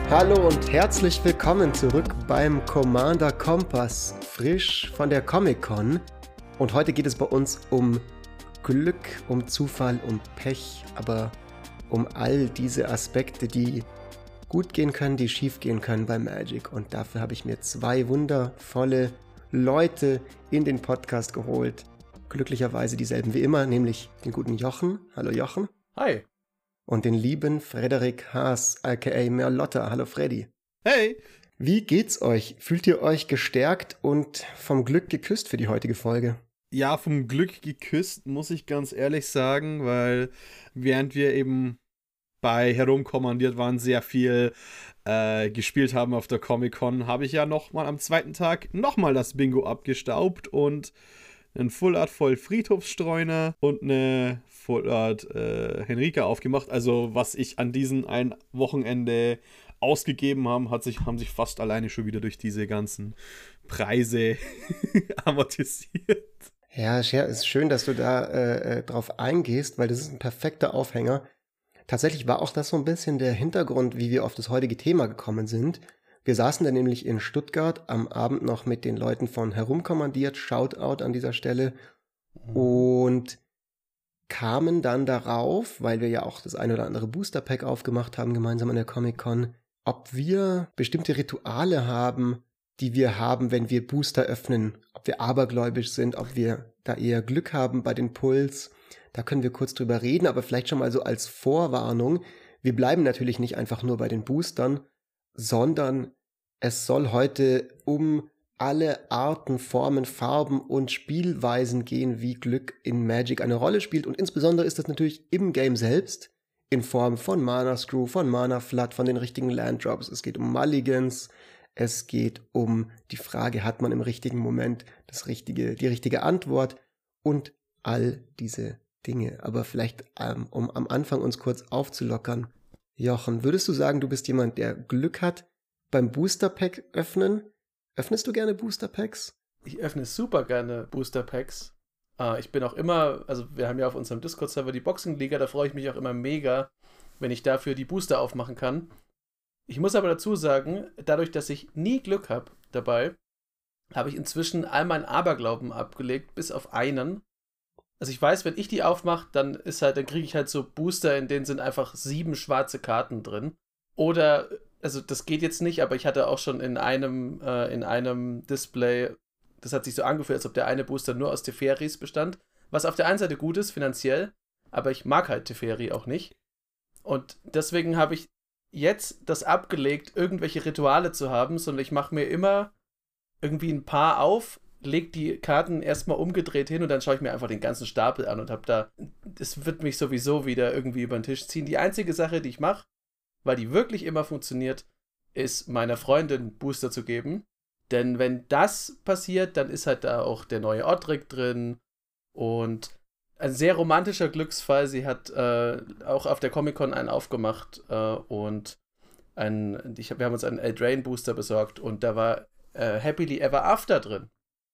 Hallo und herzlich willkommen zurück beim Commander Kompass, frisch von der Comic-Con. Und heute geht es bei uns um Glück, um Zufall, um Pech, aber um all diese Aspekte, die gut gehen können, die schief gehen können bei Magic. Und dafür habe ich mir zwei wundervolle Leute in den Podcast geholt. Glücklicherweise dieselben wie immer, nämlich den guten Jochen. Hallo Jochen. Hi. Und den lieben Frederik Haas, aka Merlotta. Hallo Freddy. Hey. Wie geht's euch? Fühlt ihr euch gestärkt und vom Glück geküsst für die heutige Folge? Ja, vom Glück geküsst, muss ich ganz ehrlich sagen, weil während wir eben bei Herumkommandiert waren, sehr viel gespielt haben auf der Comic-Con, habe ich ja nochmal am zweiten Tag nochmal das Bingo abgestaubt und einen Full Art voll Friedhofsstreuner und eine Full Art Henrika aufgemacht. Also was ich an diesem ein Wochenende ausgegeben haben sich fast alleine schon wieder durch diese ganzen Preise amortisiert. Ja, Scher, ist schön, dass du da drauf eingehst, weil das ist ein perfekter Aufhänger. Tatsächlich war auch das so ein bisschen der Hintergrund, wie wir auf das heutige Thema gekommen sind. Wir saßen dann nämlich in Stuttgart am Abend noch mit den Leuten von Herumkommandiert, Shoutout an dieser Stelle, und kamen dann darauf, weil wir ja auch das ein oder andere Booster-Pack aufgemacht haben, gemeinsam an der Comic-Con, ob wir bestimmte Rituale haben, die wir haben, wenn wir Booster öffnen, ob wir abergläubisch sind, ob wir da eher Glück haben bei den Pulls. Da können wir kurz drüber reden, aber vielleicht schon mal so als Vorwarnung. Wir bleiben natürlich nicht einfach nur bei den Boostern, sondern es soll heute um alle Arten, Formen, Farben und Spielweisen gehen, wie Glück in Magic eine Rolle spielt. Und insbesondere ist das natürlich im Game selbst, in Form von Mana Screw, von Mana Flood, von den richtigen Landdrops. Es geht um Mulligans, es geht um die Frage, hat man im richtigen Moment die richtige Antwort und all diese Dinge. Aber vielleicht, um am Anfang uns kurz aufzulockern, Jochen, würdest du sagen, du bist jemand, der Glück hat beim Booster-Pack öffnen? Öffnest du gerne Booster-Packs? Ich öffne super gerne Booster-Packs. Ich bin auch immer, also wir haben ja auf unserem Discord-Server die Boxing-Liga, da freue ich mich auch immer mega, wenn ich dafür die Booster aufmachen kann. Ich muss aber dazu sagen, dadurch, dass ich nie Glück habe dabei, habe ich inzwischen all meinen Aberglauben abgelegt, bis auf einen. Also ich weiß, wenn ich die aufmache, dann kriege ich halt so Booster, in denen sind einfach 7 schwarze Karten drin. Oder, also das geht jetzt nicht, aber ich hatte auch schon in einem Display, das hat sich so angefühlt, als ob der eine Booster nur aus Teferis bestand. Was auf der einen Seite gut ist, finanziell, aber ich mag halt Teferi auch nicht. Und deswegen habe ich jetzt das abgelegt, irgendwelche Rituale zu haben, sondern ich mache mir immer irgendwie ein paar auf, leg die Karten erstmal umgedreht hin und dann schaue ich mir einfach den ganzen Stapel an und das wird mich sowieso wieder irgendwie über den Tisch ziehen. Die einzige Sache, die ich mache, weil die wirklich immer funktioniert, ist meiner Freundin Booster zu geben. Denn wenn das passiert, dann ist halt da auch der neue Odric drin und ein sehr romantischer Glücksfall. Sie hat auch auf der Comic-Con einen aufgemacht und wir haben uns einen Eldraine Booster besorgt und da war Happily Ever After drin.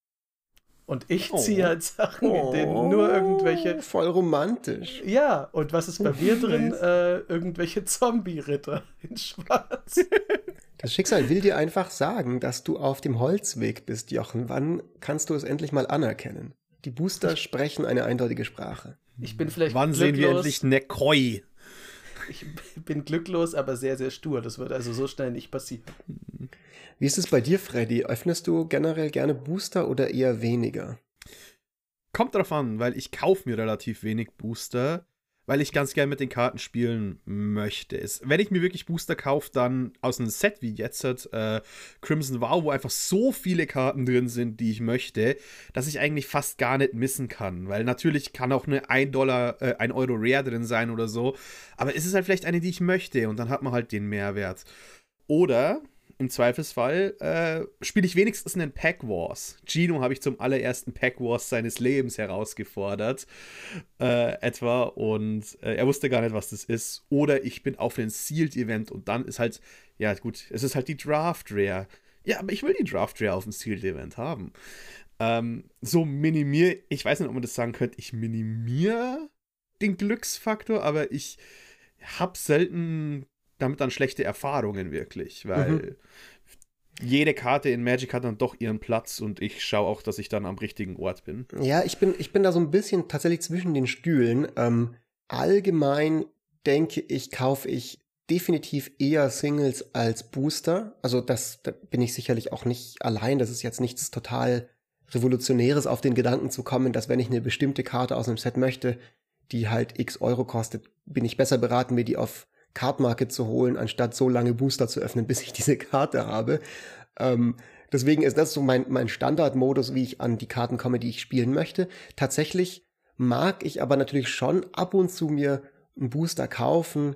Und ich ziehe halt Sachen, in denen nur irgendwelche... Voll romantisch. Ja, und was ist bei mir drin? Irgendwelche Zombie-Ritter in Schwarz. Das Schicksal will dir einfach sagen, dass du auf dem Holzweg bist, Jochen. Wann kannst du es endlich mal anerkennen? Die Booster sprechen eine eindeutige Sprache. Ich bin vielleicht Wann glücklos. sehen wir endlich Necroi? Ich bin glücklos, aber sehr, sehr stur. Das wird also so schnell nicht passieren. Wie ist es bei dir, Freddy? Öffnest du generell gerne Booster oder eher weniger? Kommt drauf an, weil ich kaufe mir relativ wenig Booster, weil ich ganz gern mit den Karten spielen möchte. Wenn ich mir wirklich Booster kaufe, dann aus einem Set wie jetzt Crimson Vow, wo einfach so viele Karten drin sind, die ich möchte, dass ich eigentlich fast gar nicht missen kann. Weil natürlich kann auch eine 1 Euro Rare drin sein oder so, aber es ist halt vielleicht eine, die ich möchte und dann hat man halt den Mehrwert. Oder im Zweifelsfall spiele ich wenigstens einen Pack Wars. Gino habe ich zum allerersten Pack Wars seines Lebens herausgefordert, etwa, und er wusste gar nicht, was das ist. Oder ich bin auf einem Sealed-Event und dann ist halt, ja gut, es ist halt die Draft Rare. Ja, aber ich will die Draft Rare auf dem Sealed-Event haben. Ich weiß nicht, ob man das sagen könnte, ich minimiere den Glücksfaktor, aber ich habe selten damit dann schlechte Erfahrungen wirklich, weil jede Karte in Magic hat dann doch ihren Platz und ich schaue auch, dass ich dann am richtigen Ort bin. Ja, ich bin da so ein bisschen tatsächlich zwischen den Stühlen. Allgemein denke ich, kaufe ich definitiv eher Singles als Booster. Also da bin ich sicherlich auch nicht allein. Das ist jetzt nichts total Revolutionäres, auf den Gedanken zu kommen, dass wenn ich eine bestimmte Karte aus einem Set möchte, die halt x Euro kostet, bin ich besser beraten, mir die auf Card Market zu holen, anstatt so lange Booster zu öffnen, bis ich diese Karte habe. Deswegen ist das so mein Standardmodus, wie ich an die Karten komme, die ich spielen möchte. Tatsächlich mag ich aber natürlich schon ab und zu mir einen Booster kaufen.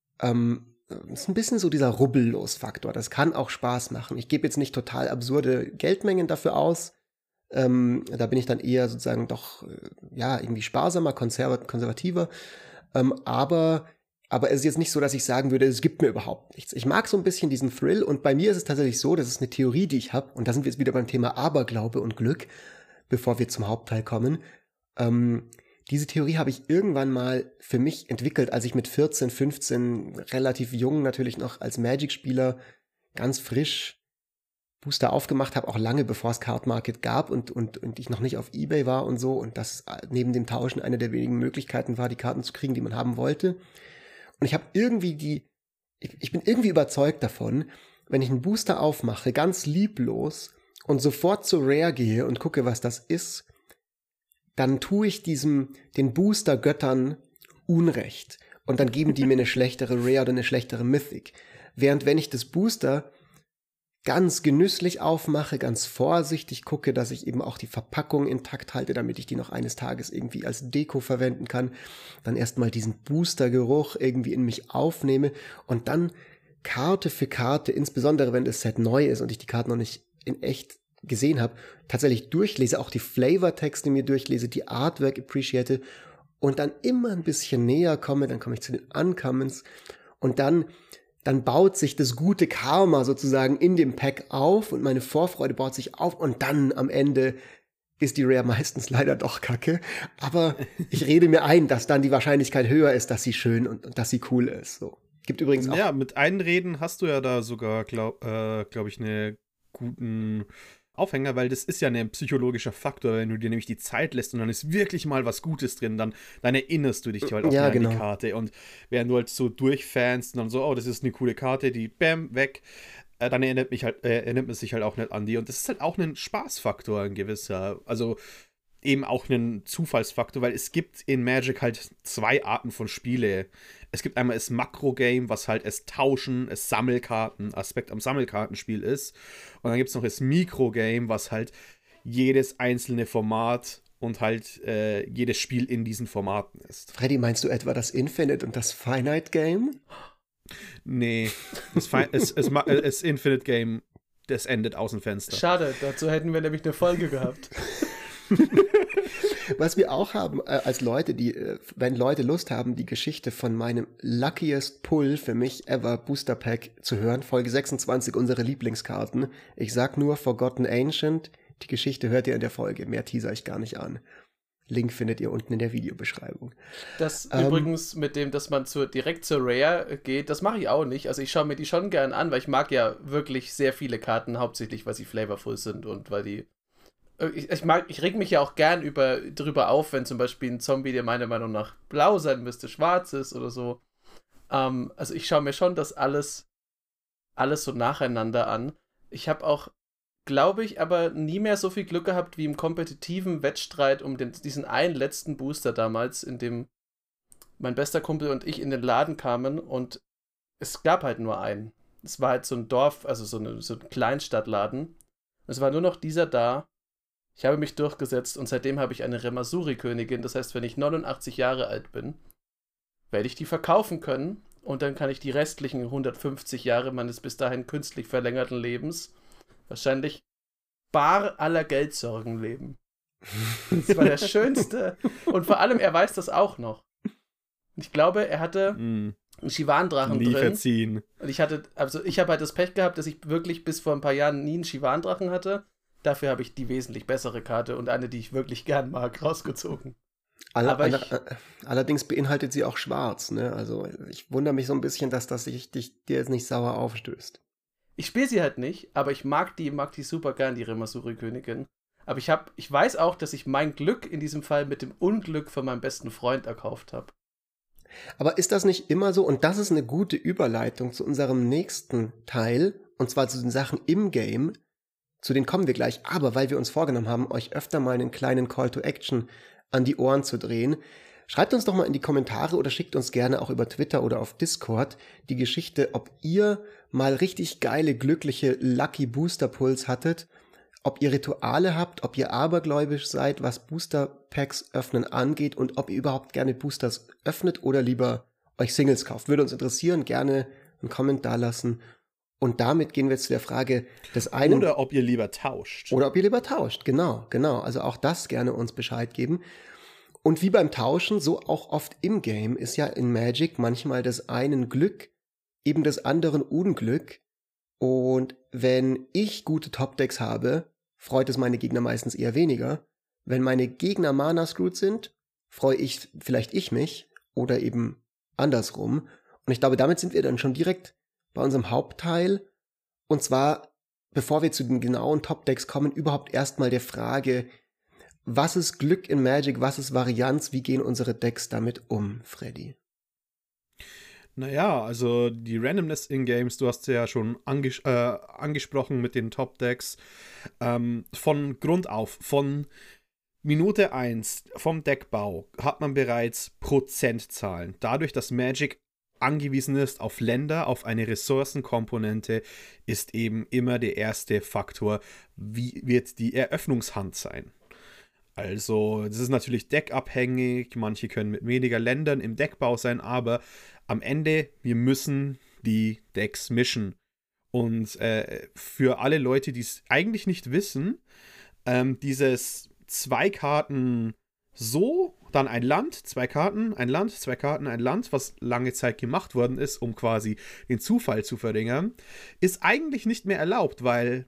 Ist ein bisschen so dieser Rubbellos-Faktor. Das kann auch Spaß machen. Ich gebe jetzt nicht total absurde Geldmengen dafür aus. Da bin ich dann eher sozusagen doch, irgendwie sparsamer, konservativer. Aber es ist jetzt nicht so, dass ich sagen würde, es gibt mir überhaupt nichts. Ich mag so ein bisschen diesen Thrill und bei mir ist es tatsächlich so, das ist eine Theorie, die ich habe und da sind wir jetzt wieder beim Thema Aberglaube und Glück, bevor wir zum Hauptteil kommen. Diese Theorie habe ich irgendwann mal für mich entwickelt, als ich mit 14, 15, relativ jung natürlich noch als Magic-Spieler ganz frisch Booster aufgemacht habe, auch lange bevor es Card Market gab und ich noch nicht auf eBay war und so und das neben dem Tauschen eine der wenigen Möglichkeiten war, die Karten zu kriegen, die man haben wollte. Und ich habe ich bin irgendwie überzeugt davon, wenn ich einen Booster aufmache, ganz lieblos und sofort zu Rare gehe und gucke, was das ist, dann tue ich den Booster-Göttern Unrecht. Und dann geben die mir eine schlechtere Rare oder eine schlechtere Mythic. Während wenn ich das Booster ganz genüsslich aufmache, ganz vorsichtig gucke, dass ich eben auch die Verpackung intakt halte, damit ich die noch eines Tages irgendwie als Deko verwenden kann, dann erstmal diesen Booster-Geruch irgendwie in mich aufnehme und dann Karte für Karte, insbesondere wenn das Set neu ist und ich die Karte noch nicht in echt gesehen habe, tatsächlich durchlese, auch die Flavortexte mir durchlese, die Artwork appreciate und dann immer ein bisschen näher komme, dann komme ich zu den Uncommons und dann baut sich das gute Karma sozusagen in dem Pack auf und meine Vorfreude baut sich auf und dann am Ende ist die Rare meistens leider doch kacke. Aber ich rede mir ein, dass dann die Wahrscheinlichkeit höher ist, dass sie schön und dass sie cool ist. So. Gibt übrigens auch... Ja, mit Einreden hast du ja da sogar, glaub ich, einen guten Aufhänger, weil das ist ja ein psychologischer Faktor, wenn du dir nämlich die Zeit lässt und dann ist wirklich mal was Gutes drin, dann erinnerst du dich halt auch an die Karte und während du halt so durchfanst und dann so, oh, das ist eine coole Karte, die bam, weg, dann erinnert man sich halt auch nicht an die und das ist halt auch ein Spaßfaktor, ein gewisser, also eben auch ein Zufallsfaktor, weil es gibt in Magic halt zwei Arten von Spiele. Es gibt einmal das Makro-Game, was halt das Tauschen, das Sammelkarten-Aspekt am Sammelkartenspiel ist. Und dann gibt es noch das Mikro-Game, was halt jedes einzelne Format und halt jedes Spiel in diesen Formaten ist. Freddy, meinst du etwa das Infinite und das Finite Game? Nee, das Infinite Game, das endet aus dem Fenster. Schade, dazu hätten wir nämlich eine Folge gehabt. Was wir auch haben, als Leute, wenn Leute Lust haben, die Geschichte von meinem luckiest Pull für mich ever Booster Pack zu hören, Folge 26, unsere Lieblingskarten. Ich sag nur Forgotten Ancient, die Geschichte hört ihr in der Folge, mehr teaser ich gar nicht an. Link findet ihr unten in der Videobeschreibung. Das übrigens mit dem, dass man direkt zur Rare geht, das mache ich auch nicht. Also ich schaue mir die schon gern an, weil ich mag ja wirklich sehr viele Karten, hauptsächlich, weil sie flavorful sind und weil die ich reg mich ja auch gern drüber auf, wenn zum Beispiel ein Zombie, der meiner Meinung nach blau sein müsste, schwarz ist oder so. Also ich schaue mir schon das alles so nacheinander an. Ich habe auch, glaube ich, aber nie mehr so viel Glück gehabt wie im kompetitiven Wettstreit um diesen einen letzten Booster damals, in dem mein bester Kumpel und ich in den Laden kamen und es gab halt nur einen. Es war halt so ein Dorf, also so ein Kleinstadtladen. Es war nur noch dieser da. Ich habe mich durchgesetzt und seitdem habe ich eine Remasuri-Königin. Das heißt, wenn ich 89 Jahre alt bin, werde ich die verkaufen können und dann kann ich die restlichen 150 Jahre meines bis dahin künstlich verlängerten Lebens wahrscheinlich bar aller Geldsorgen leben. Das war das Schönste. Und vor allem, er weiß das auch noch. Ich glaube, er hatte einen Shivan-Drachen drin. Verziehen. Und ich habe halt das Pech gehabt, dass ich wirklich bis vor ein paar Jahren nie einen Shivan-Drachen hatte. Dafür habe ich die wesentlich bessere Karte und eine, die ich wirklich gern mag, rausgezogen. Allerdings beinhaltet sie auch schwarz, ne? Also ich wundere mich so ein bisschen, dass das dir jetzt nicht sauer aufstößt. Ich spiele sie halt nicht, aber ich mag die super gern, die Remasuri-Königin. Aber ich weiß auch, dass ich mein Glück in diesem Fall mit dem Unglück von meinem besten Freund erkauft habe. Aber ist das nicht immer so? Und das ist eine gute Überleitung zu unserem nächsten Teil, und zwar zu den Sachen im Game. Zu denen kommen wir gleich. Aber weil wir uns vorgenommen haben, euch öfter mal einen kleinen Call to Action an die Ohren zu drehen, schreibt uns doch mal in die Kommentare oder schickt uns gerne auch über Twitter oder auf Discord die Geschichte, ob ihr mal richtig geile, glückliche Lucky Booster Pulls hattet, ob ihr Rituale habt, ob ihr abergläubisch seid, was Booster Packs öffnen angeht und ob ihr überhaupt gerne Boosters öffnet oder lieber euch Singles kauft. Würde uns interessieren, gerne einen Kommentar lassen. Und damit gehen wir jetzt zu der Frage des einen. Oder ob ihr lieber tauscht. Oder ob ihr lieber tauscht, genau. Also auch das gerne uns Bescheid geben. Und wie beim Tauschen, so auch oft im Game, ist ja in Magic manchmal des einen Glück, eben des anderen Unglück. Und wenn ich gute Top-Decks habe, freut es meine Gegner meistens eher weniger. Wenn meine Gegner Mana-screwed sind, freue ich mich oder eben andersrum. Und ich glaube, damit sind wir dann schon direkt bei unserem Hauptteil. Und zwar, bevor wir zu den genauen Top-Decks kommen, überhaupt erstmal der Frage, was ist Glück in Magic, was ist Varianz, wie gehen unsere Decks damit um, Freddy? Naja, also die Randomness in Games, du hast ja schon angesprochen mit den Top-Decks. Von Grund auf, von Minute 1 vom Deckbau hat man bereits Prozentzahlen. Dadurch, dass Magic angewiesen ist auf Länder, auf eine Ressourcenkomponente, ist eben immer der erste Faktor, wie wird die Eröffnungshand sein. Also, das ist natürlich deckabhängig, manche können mit weniger Ländern im Deckbau sein, aber am Ende, wir müssen die Decks mischen. Und für alle Leute, die es eigentlich nicht wissen, dieses 2 Karten so, dann ein Land, 2 Karten, ein Land, 2 Karten, ein Land, was lange Zeit gemacht worden ist, um quasi den Zufall zu verringern, ist eigentlich nicht mehr erlaubt, weil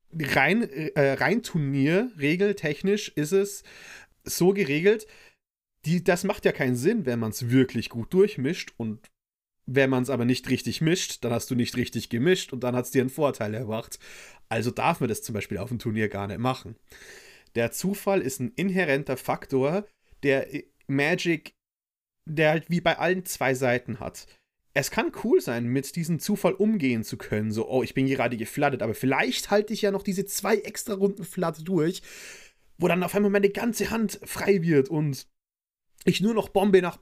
rein Turnierregeltechnisch ist es so geregelt, das macht ja keinen Sinn, wenn man es wirklich gut durchmischt, und wenn man es aber nicht richtig mischt, dann hast du nicht richtig gemischt und dann hat es dir einen Vorteil erbracht. Also darf man das zum Beispiel auf dem Turnier gar nicht machen. Der Zufall ist ein inhärenter Faktor, der Magic, der halt wie bei allen 2 Seiten hat. Es kann cool sein, mit diesem Zufall umgehen zu können. So, oh, ich bin gerade geflattet, aber vielleicht halte ich ja noch diese 2 extra Runden Flatt durch, wo dann auf einmal meine ganze Hand frei wird und ich nur noch Bombe nach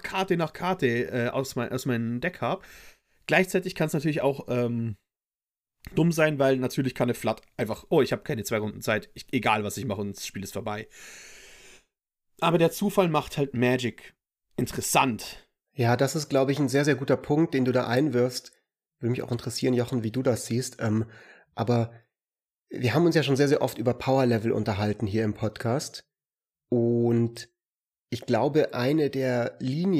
Karte aus meinem Deck habe. Gleichzeitig kann es natürlich auch dumm sein, weil natürlich kann eine Flat einfach, oh, ich habe keine 2 Runden Zeit, egal was ich mache und das Spiel ist vorbei. Aber der Zufall macht halt Magic interessant. Ja, das ist, glaube ich, ein sehr, sehr guter Punkt, den du da einwirfst. Würde mich auch interessieren, Jochen, wie du das siehst. Aber wir haben uns ja schon sehr, sehr oft über Power-Level unterhalten hier im Podcast. Und ich glaube, eine der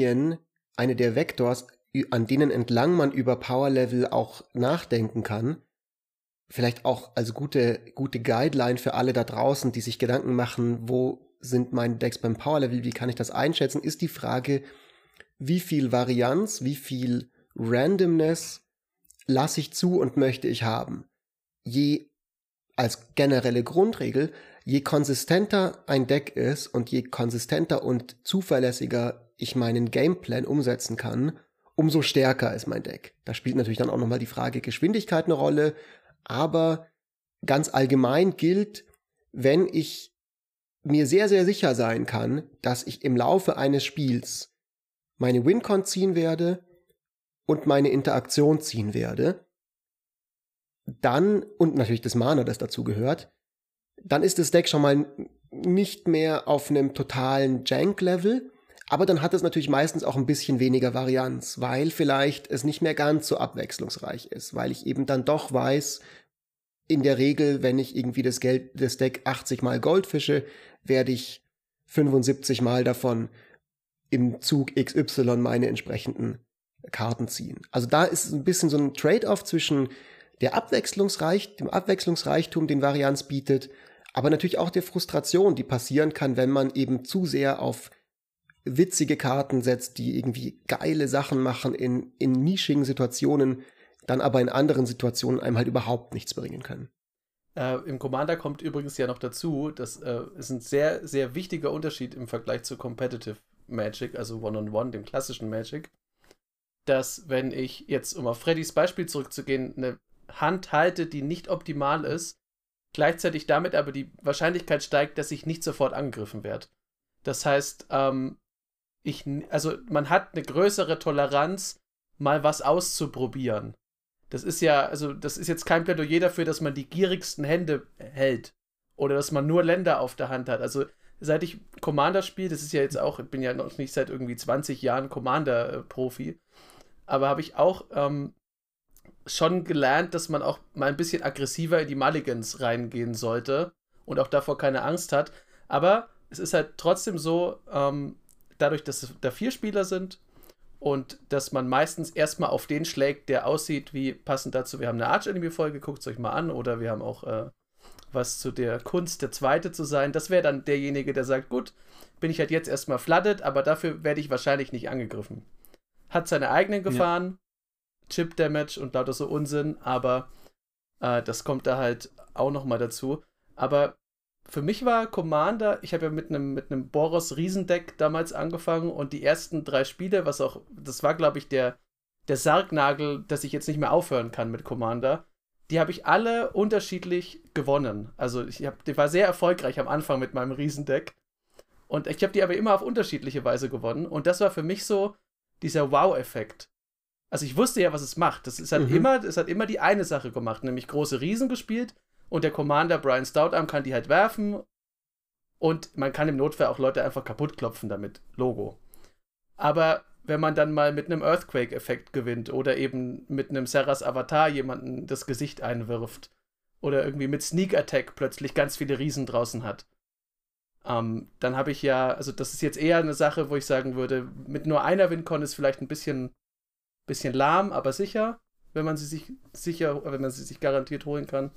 Vektors, an denen entlang man über Power-Level auch nachdenken kann, vielleicht auch als gute Guideline für alle da draußen, die sich Gedanken machen, wo sind meine Decks beim Power-Level, wie kann ich das einschätzen, ist die Frage, wie viel Varianz, wie viel Randomness lasse ich zu und möchte ich haben. Als generelle Grundregel, je konsistenter ein Deck ist und je konsistenter und zuverlässiger ich meinen Gameplan umsetzen kann, umso stärker ist mein Deck. Da spielt natürlich dann auch nochmal die Frage Geschwindigkeit eine Rolle, aber ganz allgemein gilt, wenn ich mir sehr, sehr sicher sein kann, dass ich im Laufe eines Spiels meine Wincon ziehen werde und meine Interaktion ziehen werde, dann, und natürlich das Mana, das dazu gehört, dann ist das Deck schon mal nicht mehr auf einem totalen Jank-Level, aber dann hat es natürlich meistens auch ein bisschen weniger Varianz, weil vielleicht es nicht mehr ganz so abwechslungsreich ist, weil ich eben dann doch weiß, in der Regel, wenn ich irgendwie das Deck 80 Mal Gold fische, werde ich 75 Mal davon im Zug XY meine entsprechenden Karten ziehen. Also da ist ein bisschen so ein Trade-off zwischen dem Abwechslungsreichtum, den Varianz bietet, aber natürlich auch der Frustration, die passieren kann, wenn man eben zu sehr auf witzige Karten setzt, die irgendwie geile Sachen machen in nischigen Situationen, dann aber in anderen Situationen einem halt überhaupt nichts bringen können. Im Commander kommt übrigens ja noch dazu, das ist ein sehr, sehr wichtiger Unterschied im Vergleich zu Competitive Magic, also One-on-One, dem klassischen Magic, dass wenn ich jetzt, um auf Freddys Beispiel zurückzugehen, eine Hand halte, die nicht optimal ist, gleichzeitig damit aber die Wahrscheinlichkeit steigt, dass ich nicht sofort angegriffen werde. Das heißt, man hat eine größere Toleranz, mal was auszuprobieren. Das ist jetzt kein Plädoyer dafür, dass man die gierigsten Hände hält oder dass man nur Länder auf der Hand hat. Also seit ich Commander spiele, das ist ja jetzt auch, ich bin ja noch nicht seit irgendwie 20 Jahren Commander-Profi, aber habe ich auch schon gelernt, dass man auch mal ein bisschen aggressiver in die Mulligans reingehen sollte und auch davor keine Angst hat. Aber es ist halt trotzdem so, dadurch, dass es da 4 Spieler sind und dass man meistens erstmal auf den schlägt, der aussieht wie passend dazu. Wir haben eine Arch-Enemy-Folge, guckt es euch mal an, oder wir haben auch was zu der Kunst, der Zweite zu sein. Das wäre dann derjenige, der sagt, gut, bin ich halt jetzt erstmal flooded, aber dafür werde ich wahrscheinlich nicht angegriffen. Hat seine eigenen Gefahren, Chip-Damage und lauter so Unsinn, aber das kommt da halt auch nochmal dazu. Aber für mich war Commander, ich habe ja mit einem Boros Riesendeck damals angefangen und die ersten 3 Spiele, das war, glaube ich, der Sargnagel, dass ich jetzt nicht mehr aufhören kann mit Commander, die habe ich alle unterschiedlich gewonnen. Also die war sehr erfolgreich am Anfang mit meinem Riesendeck und ich habe die aber immer auf unterschiedliche Weise gewonnen und das war für mich so dieser Wow-Effekt. Also ich wusste ja, was es macht. Es hat immer die eine Sache gemacht, nämlich große Riesen gespielt. Und der Commander Brian Stoutarm kann die halt werfen und man kann im Notfall auch Leute einfach kaputt klopfen damit. Logo. Aber wenn man dann mal mit einem Earthquake-Effekt gewinnt oder eben mit einem Serras Avatar jemanden das Gesicht einwirft oder irgendwie mit Sneak Attack plötzlich ganz viele Riesen draußen hat, dann habe ich ja, also das ist jetzt eher eine Sache, wo ich sagen würde, mit nur einer Win-Con ist vielleicht ein bisschen lahm, aber sicher, wenn man sie sich garantiert holen kann.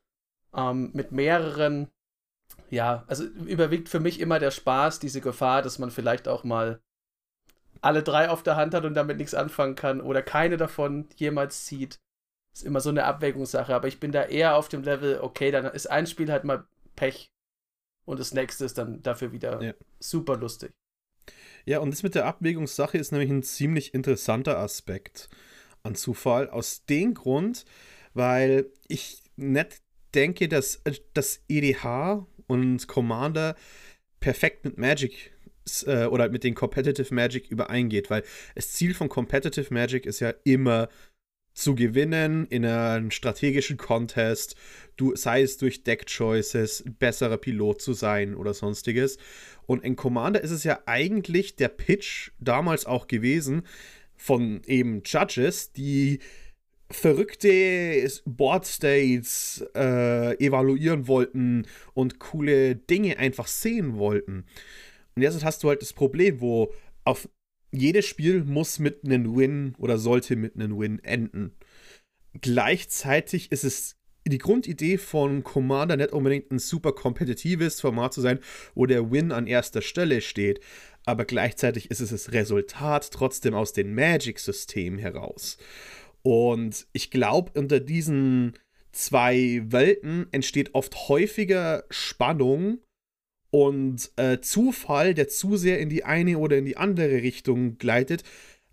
Mit mehreren, ja, also überwiegt für mich immer der Spaß, diese Gefahr, dass man vielleicht auch mal alle 3 auf der Hand hat und damit nichts anfangen kann oder keine davon jemals zieht. Ist immer so eine Abwägungssache, aber ich bin da eher auf dem Level, okay, dann ist ein Spiel halt mal Pech und das nächste ist dann dafür wieder super lustig. Ja, und das mit der Abwägungssache ist nämlich ein ziemlich interessanter Aspekt an Zufall. Aus dem Grund, weil ich nicht denke, dass das EDH und Commander perfekt mit Magic oder mit den Competitive Magic übereingeht, weil das Ziel von Competitive Magic ist ja immer zu gewinnen in einem strategischen Contest, sei es durch Deck-Choices, besserer Pilot zu sein oder sonstiges. Und in Commander ist es ja eigentlich der Pitch damals auch gewesen von eben Judges, die verrückte Board-States evaluieren wollten und coole Dinge einfach sehen wollten. Und jetzt hast du halt das Problem, wo auf jedes Spiel muss mit einem Win oder sollte mit einem Win enden. Gleichzeitig ist es die Grundidee von Commander nicht unbedingt ein super kompetitives Format zu sein, wo der Win an erster Stelle steht, aber gleichzeitig ist es das Resultat trotzdem aus dem Magic-System heraus. Und ich glaube, unter diesen 2 Welten entsteht oft häufiger Spannung und Zufall, der zu sehr in die eine oder in die andere Richtung gleitet,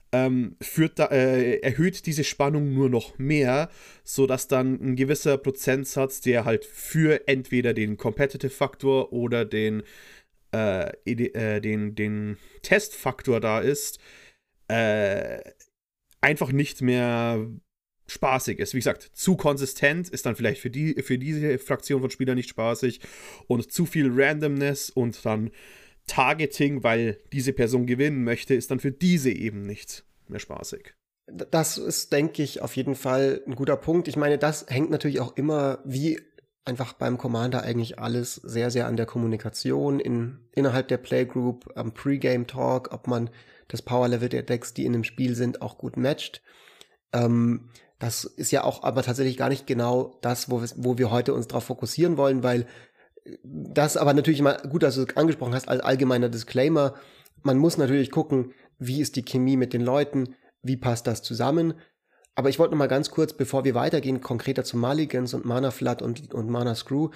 erhöht diese Spannung nur noch mehr, sodass dann ein gewisser Prozentsatz, der halt für entweder den Competitive-Faktor oder den Test-Faktor da ist, einfach nicht mehr spaßig ist. Wie gesagt, zu konsistent ist dann vielleicht für diese Fraktion von Spielern nicht spaßig und zu viel Randomness und dann Targeting, weil diese Person gewinnen möchte, ist dann für diese eben nicht mehr spaßig. Das ist, denke ich, auf jeden Fall ein guter Punkt. Ich meine, das hängt natürlich auch immer, wie einfach beim Commander eigentlich alles, sehr, sehr an der Kommunikation innerhalb der Playgroup, am Pre-Game-Talk, ob man das Power-Level der Decks, die in dem Spiel sind, auch gut matcht. Das ist ja auch aber tatsächlich gar nicht genau das, wo wir heute uns drauf fokussieren wollen, weil das aber natürlich mal gut, dass du es angesprochen hast, als allgemeiner Disclaimer, man muss natürlich gucken, wie ist die Chemie mit den Leuten, wie passt das zusammen. Aber ich wollte noch mal ganz kurz, bevor wir weitergehen, konkreter zu Mulligans und Mana Flood und Mana Screw,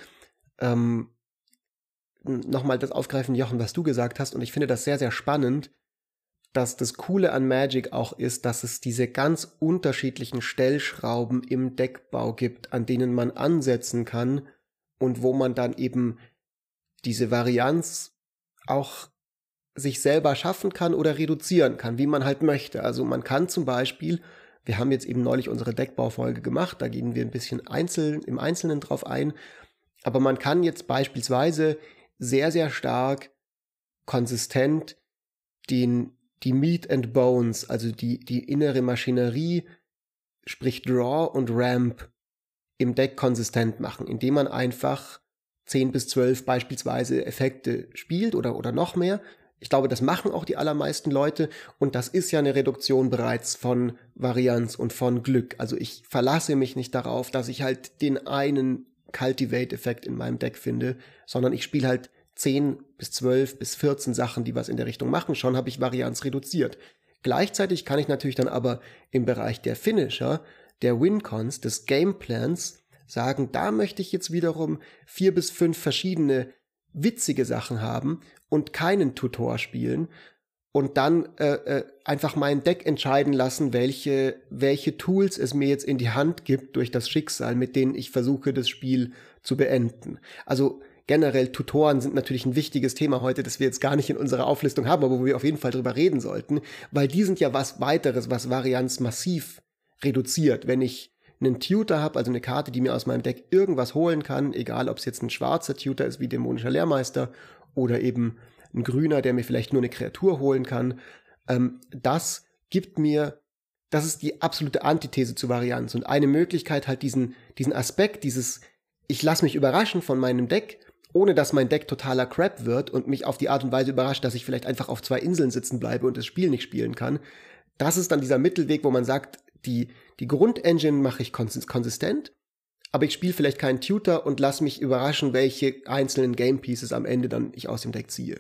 nochmal das aufgreifen, Jochen, was du gesagt hast. Und ich finde das sehr, sehr spannend, dass das Coole an Magic auch ist, dass es diese ganz unterschiedlichen Stellschrauben im Deckbau gibt, an denen man ansetzen kann und wo man dann eben diese Varianz auch sich selber schaffen kann oder reduzieren kann, wie man halt möchte. Also man kann zum Beispiel, wir haben jetzt eben neulich unsere Deckbaufolge gemacht, da gehen wir ein bisschen im Einzelnen drauf ein, aber man kann jetzt beispielsweise sehr, sehr stark konsistent die Meat and Bones, also die innere Maschinerie, sprich Draw und Ramp, im Deck konsistent machen, indem man einfach 10 bis 12 beispielsweise Effekte spielt oder noch mehr. Ich glaube, das machen auch die allermeisten Leute und das ist ja eine Reduktion bereits von Varianz und von Glück. Also ich verlasse mich nicht darauf, dass ich halt den einen Cultivate-Effekt in meinem Deck finde, sondern ich spiele halt 10 bis 12 bis 14 Sachen, die was in der Richtung machen. Schon habe ich Varianz reduziert. Gleichzeitig kann ich natürlich dann aber im Bereich der Finisher, der Wincons, des Gameplans sagen, da möchte ich jetzt wiederum 4 bis 5 verschiedene witzige Sachen haben und keinen Tutor spielen und dann einfach mein Deck entscheiden lassen, welche Tools es mir jetzt in die Hand gibt durch das Schicksal, mit denen ich versuche, das Spiel zu beenden. Also generell Tutoren sind natürlich ein wichtiges Thema heute, das wir jetzt gar nicht in unserer Auflistung haben, aber wo wir auf jeden Fall drüber reden sollten, weil die sind ja was weiteres, was Varianz massiv reduziert. Wenn ich einen Tutor habe, also eine Karte, die mir aus meinem Deck irgendwas holen kann, egal ob es jetzt ein schwarzer Tutor ist wie Dämonischer Lehrmeister oder eben ein grüner, der mir vielleicht nur eine Kreatur holen kann, das ist die absolute Antithese zu Varianz und eine Möglichkeit halt diesen Aspekt, ich lasse mich überraschen von meinem Deck, ohne dass mein Deck totaler Crap wird und mich auf die Art und Weise überrascht, dass ich vielleicht einfach auf 2 Inseln sitzen bleibe und das Spiel nicht spielen kann. Das ist dann dieser Mittelweg, wo man sagt, die Grundengine mache ich konsistent, aber ich spiele vielleicht keinen Tutor und lasse mich überraschen, welche einzelnen Game Pieces am Ende dann ich aus dem Deck ziehe.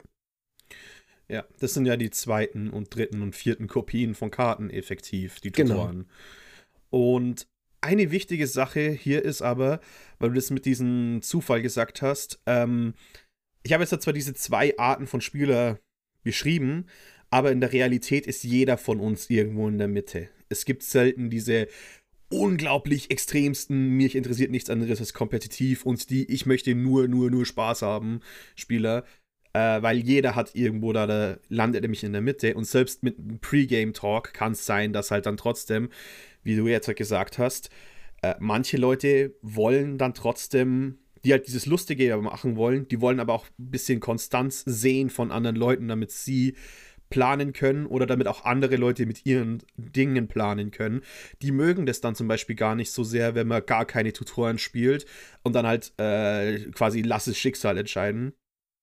Ja, das sind ja die 2. und 3. und 4. Kopien von Karten effektiv, die Tutoren. Genau. Und eine wichtige Sache hier ist aber, weil du das mit diesem Zufall gesagt hast, ich habe jetzt zwar diese 2 Arten von Spieler beschrieben, aber in der Realität ist jeder von uns irgendwo in der Mitte. Es gibt selten diese unglaublich extremsten, mich interessiert nichts anderes als kompetitiv und die ich möchte nur Spaß haben Spieler, weil jeder hat irgendwo da landet nämlich in der Mitte und selbst mit einem Pre-Game-Talk kann es sein, dass halt dann trotzdem, wie du jetzt gesagt hast, manche Leute wollen dann trotzdem, die halt dieses Lustige machen wollen, die wollen aber auch ein bisschen Konstanz sehen von anderen Leuten, damit sie planen können oder damit auch andere Leute mit ihren Dingen planen können. Die mögen das dann zum Beispiel gar nicht so sehr, wenn man gar keine Tutoren spielt und dann halt quasi lass es Schicksal entscheiden.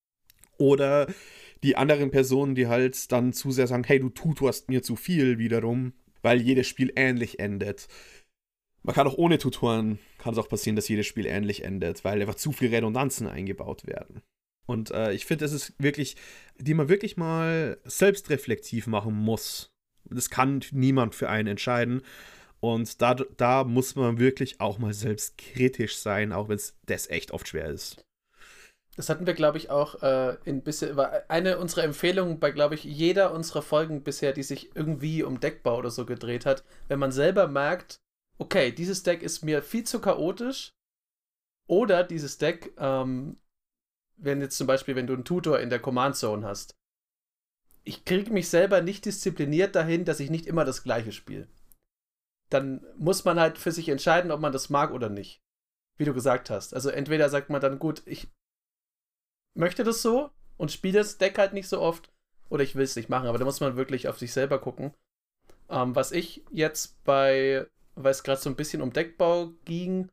Oder die anderen Personen, die halt dann zu sehr sagen, hey, du tutorst mir zu viel wiederum, weil jedes Spiel ähnlich endet. Man kann auch ohne Tutoren, kann es auch passieren, dass jedes Spiel ähnlich endet, weil einfach zu viel Redundanzen eingebaut werden. Und ich finde, das ist wirklich, die man wirklich mal selbstreflektiv machen muss. Das kann niemand für einen entscheiden. Und da muss man wirklich auch mal selbstkritisch sein, auch wenn es das echt oft schwer ist. Das hatten wir, glaube ich, auch war eine unserer Empfehlungen bei, glaube ich, jeder unserer Folgen bisher, die sich irgendwie um Deckbau oder so gedreht hat. Wenn man selber merkt, okay, dieses Deck ist mir viel zu chaotisch oder dieses Deck, wenn jetzt zum Beispiel, wenn du einen Tutor in der Command Zone hast, ich kriege mich selber nicht diszipliniert dahin, dass ich nicht immer das Gleiche spiele. Dann muss man halt für sich entscheiden, ob man das mag oder nicht. Wie du gesagt hast. Also entweder sagt man dann, gut, ich möchte das so und spiele das Deck halt nicht so oft oder ich will es nicht machen, aber da muss man wirklich auf sich selber gucken. Was ich jetzt weil es gerade so ein bisschen um Deckbau ging,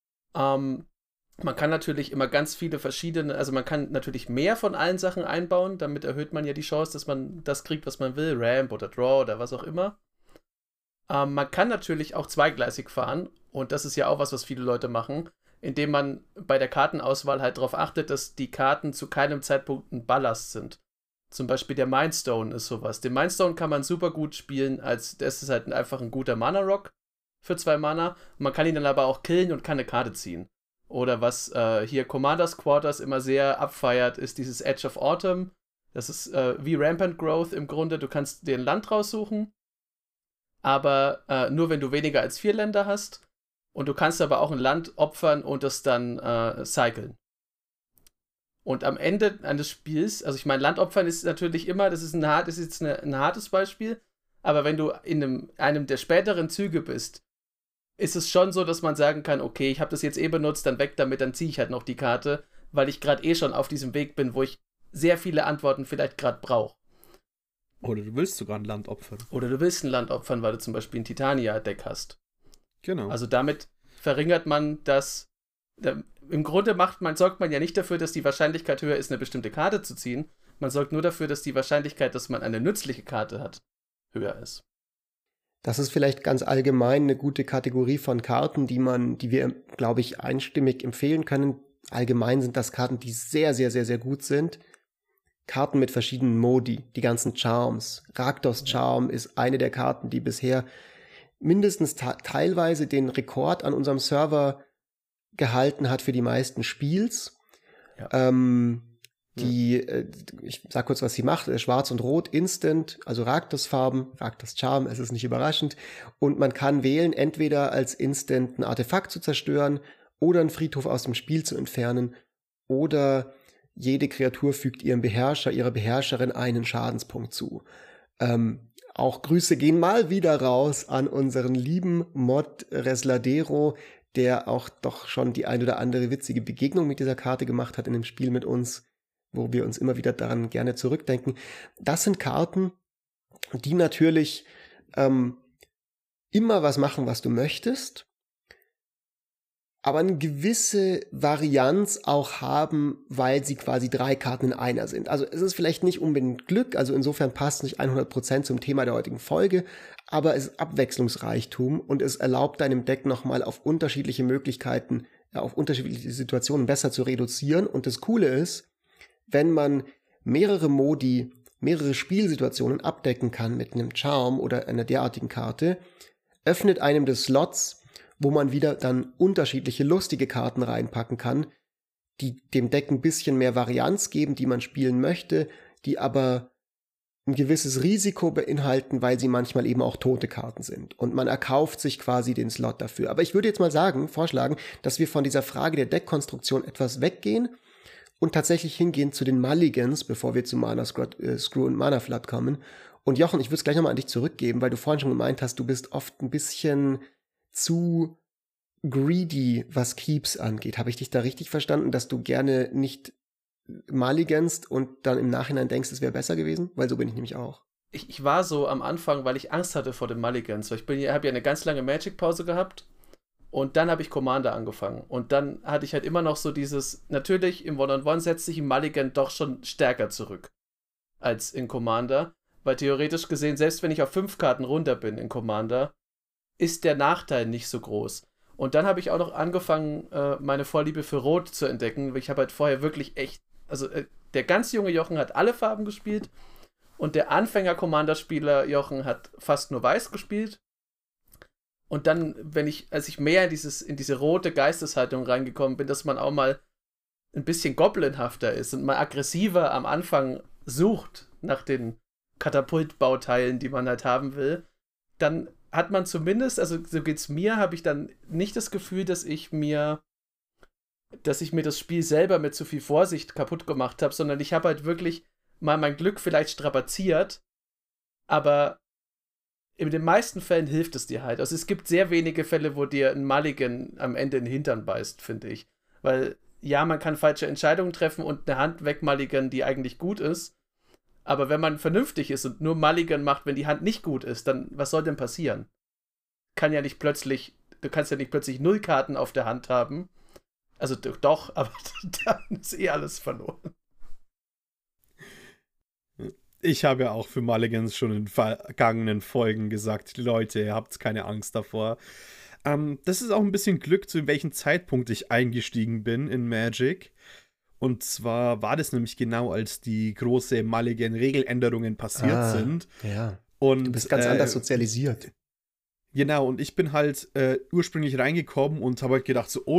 man kann natürlich immer ganz viele verschiedene, also man kann natürlich mehr von allen Sachen einbauen, damit erhöht man ja die Chance, dass man das kriegt, was man will, Ramp oder Draw oder was auch immer. Man kann natürlich auch zweigleisig fahren und das ist ja auch was viele Leute machen, indem man bei der Kartenauswahl halt darauf achtet, dass die Karten zu keinem Zeitpunkt ein Ballast sind. Zum Beispiel der Mindstone ist sowas. Den Mindstone kann man super gut spielen, das ist halt einfach ein guter Mana-Rock für 2 Mana. Man kann ihn dann aber auch killen und kann eine Karte ziehen. Oder was hier Commander's Quarters immer sehr abfeiert, ist dieses Edge of Autumn. Das ist wie Rampant Growth im Grunde. Du kannst dir ein Land raussuchen, aber nur wenn du weniger als 4 Länder hast. Und du kannst aber auch ein Land opfern und das dann cyclen. Und am Ende eines Spiels, also ich meine, Landopfern ist natürlich immer, das ist jetzt ein hartes Beispiel, aber wenn du in einem der späteren Züge bist, ist es schon so, dass man sagen kann, okay, ich habe das jetzt benutzt, dann weg damit, dann ziehe ich halt noch die Karte, weil ich gerade schon auf diesem Weg bin, wo ich sehr viele Antworten vielleicht gerade brauche. Oder du willst sogar ein Land opfern. Oder du willst ein Land opfern, weil du zum Beispiel ein Titania-Deck hast. Genau. Also damit verringert man das. Im Grunde sorgt man ja nicht dafür, dass die Wahrscheinlichkeit höher ist, eine bestimmte Karte zu ziehen. Man sorgt nur dafür, dass die Wahrscheinlichkeit, dass man eine nützliche Karte hat, höher ist. Das ist vielleicht ganz allgemein eine gute Kategorie von Karten, die wir, glaube ich, einstimmig empfehlen können. Allgemein sind das Karten, die sehr, sehr, sehr, sehr gut sind. Karten mit verschiedenen Modi, die ganzen Charms. Rakdos Charm ist eine der Karten, die bisher mindestens teilweise den Rekord an unserem Server gehalten hat für die meisten Spiels. Ja. Ich sag kurz, was sie macht. Schwarz und Rot, Instant, also Rakdos-Farben, Rakdos-Charm, es ist nicht überraschend. Und man kann wählen, entweder als Instant ein Artefakt zu zerstören oder einen Friedhof aus dem Spiel zu entfernen oder jede Kreatur fügt ihrem Beherrscher, ihrer Beherrscherin einen Schadenspunkt zu. Auch Grüße gehen mal wieder raus an unseren lieben Mod Resladero, der auch doch schon die ein oder andere witzige Begegnung mit dieser Karte gemacht hat in dem Spiel mit uns, wo wir uns immer wieder daran gerne zurückdenken. Das sind Karten, die natürlich immer was machen, was du möchtest, aber eine gewisse Varianz auch haben, weil sie quasi 3 Karten in einer sind. Also es ist vielleicht nicht unbedingt Glück, also insofern passt nicht 100% zum Thema der heutigen Folge, aber es ist Abwechslungsreichtum und es erlaubt deinem Deck nochmal auf unterschiedliche Möglichkeiten, auf unterschiedliche Situationen besser zu reduzieren. Und das Coole ist, wenn man mehrere Modi, mehrere Spielsituationen abdecken kann mit einem Charm oder einer derartigen Karte, öffnet einem das Slots, wo man wieder dann unterschiedliche lustige Karten reinpacken kann, die dem Deck ein bisschen mehr Varianz geben, die man spielen möchte, die aber ein gewisses Risiko beinhalten, weil sie manchmal eben auch tote Karten sind. Und man erkauft sich quasi den Slot dafür. Aber ich würde jetzt mal vorschlagen, dass wir von dieser Frage der Deckkonstruktion etwas weggehen und tatsächlich hingehen zu den Mulligans, bevor wir zu Mana Screw und Mana Flood kommen. Und Jochen, ich würde es gleich nochmal an dich zurückgeben, weil du vorhin schon gemeint hast, du bist oft ein bisschen zu greedy, was Keeps angeht. Habe ich dich da richtig verstanden, dass du gerne nicht mulliganst und dann im Nachhinein denkst, es wäre besser gewesen? Weil so bin ich nämlich auch. Ich war so am Anfang, weil ich Angst hatte vor dem Mulligans. Ich habe ja eine ganz lange Magic-Pause gehabt und dann habe ich Commander angefangen. Und dann hatte ich halt immer noch so dieses, natürlich im One-on-One setzt sich ein Mulligan doch schon stärker zurück als in Commander. Weil theoretisch gesehen, selbst wenn ich auf 5 Karten runter bin in Commander, ist der Nachteil nicht so groß. Und dann habe ich auch noch angefangen, meine Vorliebe für Rot zu entdecken. Ich habe halt vorher wirklich echt, also der ganz junge Jochen hat alle Farben gespielt und der Anfänger-Commander-Spieler Jochen hat fast nur Weiß gespielt. Und dann, als ich mehr in diese rote Geisteshaltung reingekommen bin, dass man auch mal ein bisschen goblinhafter ist und mal aggressiver am Anfang sucht nach den Katapultbauteilen, die man halt haben will, dann hat man zumindest, also so geht's mir, habe ich dann nicht das Gefühl, dass ich mir das Spiel selber mit zu viel Vorsicht kaputt gemacht habe, sondern ich habe halt wirklich mal mein Glück vielleicht strapaziert, aber in den meisten Fällen hilft es dir halt. Also es gibt sehr wenige Fälle, wo dir ein Mulligan am Ende in den Hintern beißt, finde ich. Weil, ja, man kann falsche Entscheidungen treffen und eine Hand wegmulligan, die eigentlich gut ist, aber wenn man vernünftig ist und nur Mulligan macht, wenn die Hand nicht gut ist, dann was soll denn passieren? Du kannst ja nicht plötzlich 0 Karten auf der Hand haben. Also doch, aber dann ist alles verloren. Ich habe ja auch für Mulligans schon in vergangenen Folgen gesagt, Leute, ihr habt keine Angst davor. Das ist auch ein bisschen Glück, zu welchem Zeitpunkt ich eingestiegen bin in Magic. Und zwar war das nämlich genau, als die große Mulligan-Regeländerungen passiert sind. Ja. Und, Du bist ganz anders sozialisiert. Genau, und ich bin halt ursprünglich reingekommen und habe halt gedacht, so,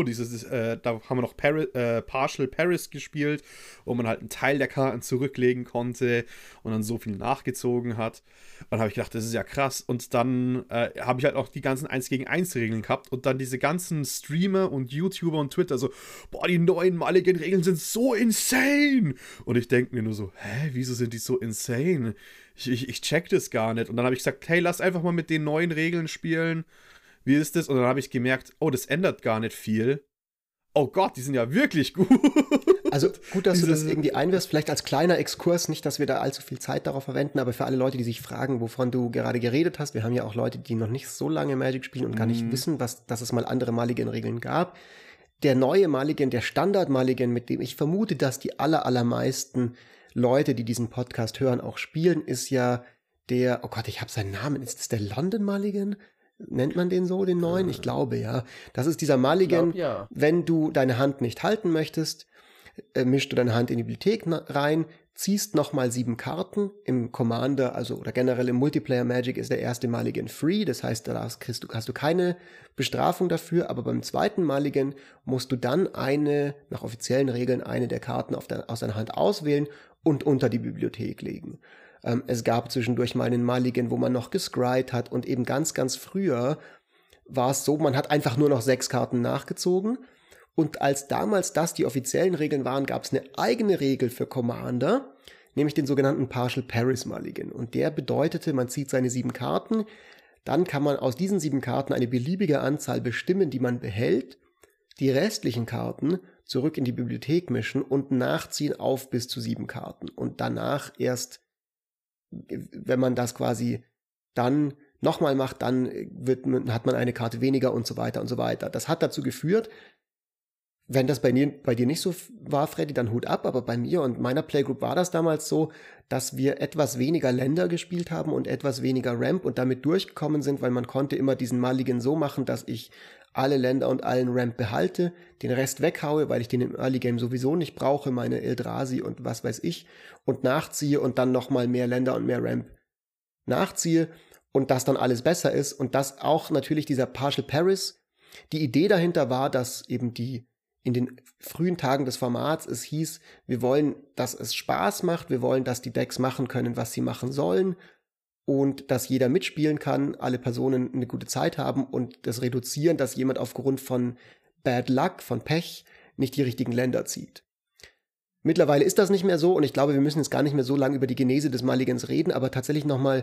da haben wir noch Partial Paris gespielt, wo man halt einen Teil der Karten zurücklegen konnte und dann so viel nachgezogen hat. Und dann habe ich gedacht, das ist ja krass. Und dann habe ich halt auch die ganzen 1-gegen-1 Regeln gehabt und dann diese ganzen Streamer und YouTuber und Twitter so, boah, die neuen Mulligan-Regeln sind so insane. Und ich denke mir nur so, wieso sind die so insane? Ich check das gar nicht. Und dann habe ich gesagt, hey, lass einfach mal mit den neuen Regeln spielen. Wie ist das? Und dann habe ich gemerkt, oh, das ändert gar nicht viel. Oh Gott, die sind ja wirklich gut. Also gut, dass du das irgendwie einwirfst. Vielleicht als kleiner Exkurs, nicht, dass wir da allzu viel Zeit darauf verwenden, aber für alle Leute, die sich fragen, wovon du gerade geredet hast, wir haben ja auch Leute, die noch nicht so lange Magic spielen und gar nicht wissen, dass es mal andere Mulligan-Regeln gab. Der neue Mulligan, der Standard-Mulligan, mit dem ich vermute, dass die allermeisten Leute, die diesen Podcast hören, auch spielen, ist ja der, oh Gott, ich habe seinen Namen, ist das der London Mulligan? Nennt man den so, den neuen? Ich glaube, ja. Das ist dieser Mulligan, ja. Wenn du deine Hand nicht halten möchtest, mischst du deine Hand in die Bibliothek rein, ziehst nochmal 7 Karten. Im Commander, oder generell im Multiplayer Magic ist der erste Mulligan free, das heißt, da hast du keine Bestrafung dafür, aber beim zweiten Mulligan musst du dann nach offiziellen Regeln, eine der Karten aus deiner Hand auswählen und unter die Bibliothek legen. Es gab zwischendurch mal einen Mulligan, wo man noch gescryed hat und eben ganz, ganz früher war es so, man hat einfach nur noch 6 Karten nachgezogen und als damals das die offiziellen Regeln waren, gab es eine eigene Regel für Commander, nämlich den sogenannten Partial Paris Mulligan und der bedeutete, man zieht seine 7 Karten, dann kann man aus diesen 7 Karten eine beliebige Anzahl bestimmen, die man behält, die restlichen Karten zurück in die Bibliothek mischen und nachziehen auf bis zu 7 Karten und danach erst, wenn man das quasi dann nochmal macht, dann hat man eine Karte weniger und so weiter und so weiter. Das hat dazu geführt, wenn das bei dir nicht so war, Freddy, dann Hut ab, aber bei mir und meiner Playgroup war das damals so, dass wir etwas weniger Länder gespielt haben und etwas weniger Ramp und damit durchgekommen sind, weil man konnte immer diesen Mulligan so machen, dass ich alle Länder und allen Ramp behalte, den Rest weghaue, weil ich den im Early Game sowieso nicht brauche, meine Eldrazi und was weiß ich, und nachziehe und dann nochmal mehr Länder und mehr Ramp nachziehe und das dann alles besser ist und das auch natürlich dieser Partial Paris. Die Idee dahinter war, dass eben in den frühen Tagen des Formats es hieß, wir wollen, dass es Spaß macht, wir wollen, dass die Decks machen können, was sie machen sollen und dass jeder mitspielen kann, alle Personen eine gute Zeit haben und das reduzieren, dass jemand aufgrund von Bad Luck, von Pech, nicht die richtigen Länder zieht. Mittlerweile ist das nicht mehr so und ich glaube, wir müssen jetzt gar nicht mehr so lange über die Genese des Mulligans reden, aber tatsächlich nochmal,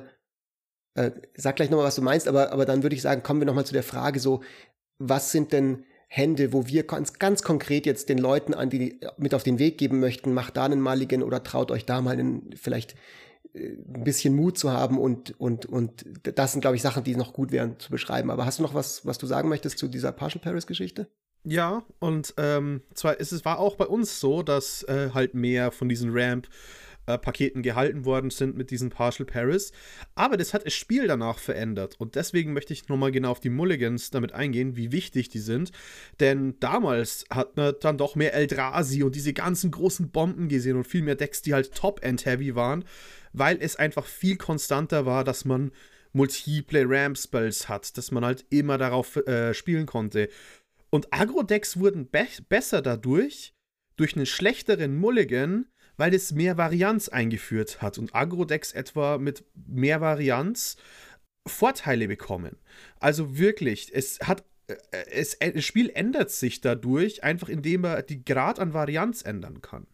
sag gleich nochmal, was du meinst, aber dann würde ich sagen, kommen wir nochmal zu der Frage so, was sind denn Hände, wo wir ganz konkret jetzt den Leuten die mit auf den Weg geben möchten, macht da einen Mulligan oder traut euch da mal vielleicht ein bisschen Mut zu haben und das sind, glaube ich, Sachen, die noch gut wären zu beschreiben. Aber hast du noch was du sagen möchtest zu dieser Partial Paris-Geschichte? Ja, und zwar war auch bei uns so, dass halt mehr von diesen Ramp-Paketen gehalten worden sind mit diesen Partial Paris. Aber das hat das Spiel danach verändert. Und deswegen möchte ich nochmal genau auf die Mulligans damit eingehen, wie wichtig die sind. Denn damals hat man dann doch mehr Eldrazi und diese ganzen großen Bomben gesehen und viel mehr Decks, die halt Top-End-Heavy waren, weil es einfach viel konstanter war, dass man multiple Ramp-Spells hat, dass man halt immer darauf spielen konnte. Und Agro-Decks wurden besser durch einen schlechteren Mulligan, weil es mehr Varianz eingeführt hat und Agro-Decks etwa mit mehr Varianz Vorteile bekommen. Also wirklich, das Spiel ändert sich dadurch, einfach indem man die Grad an Varianz ändern kann.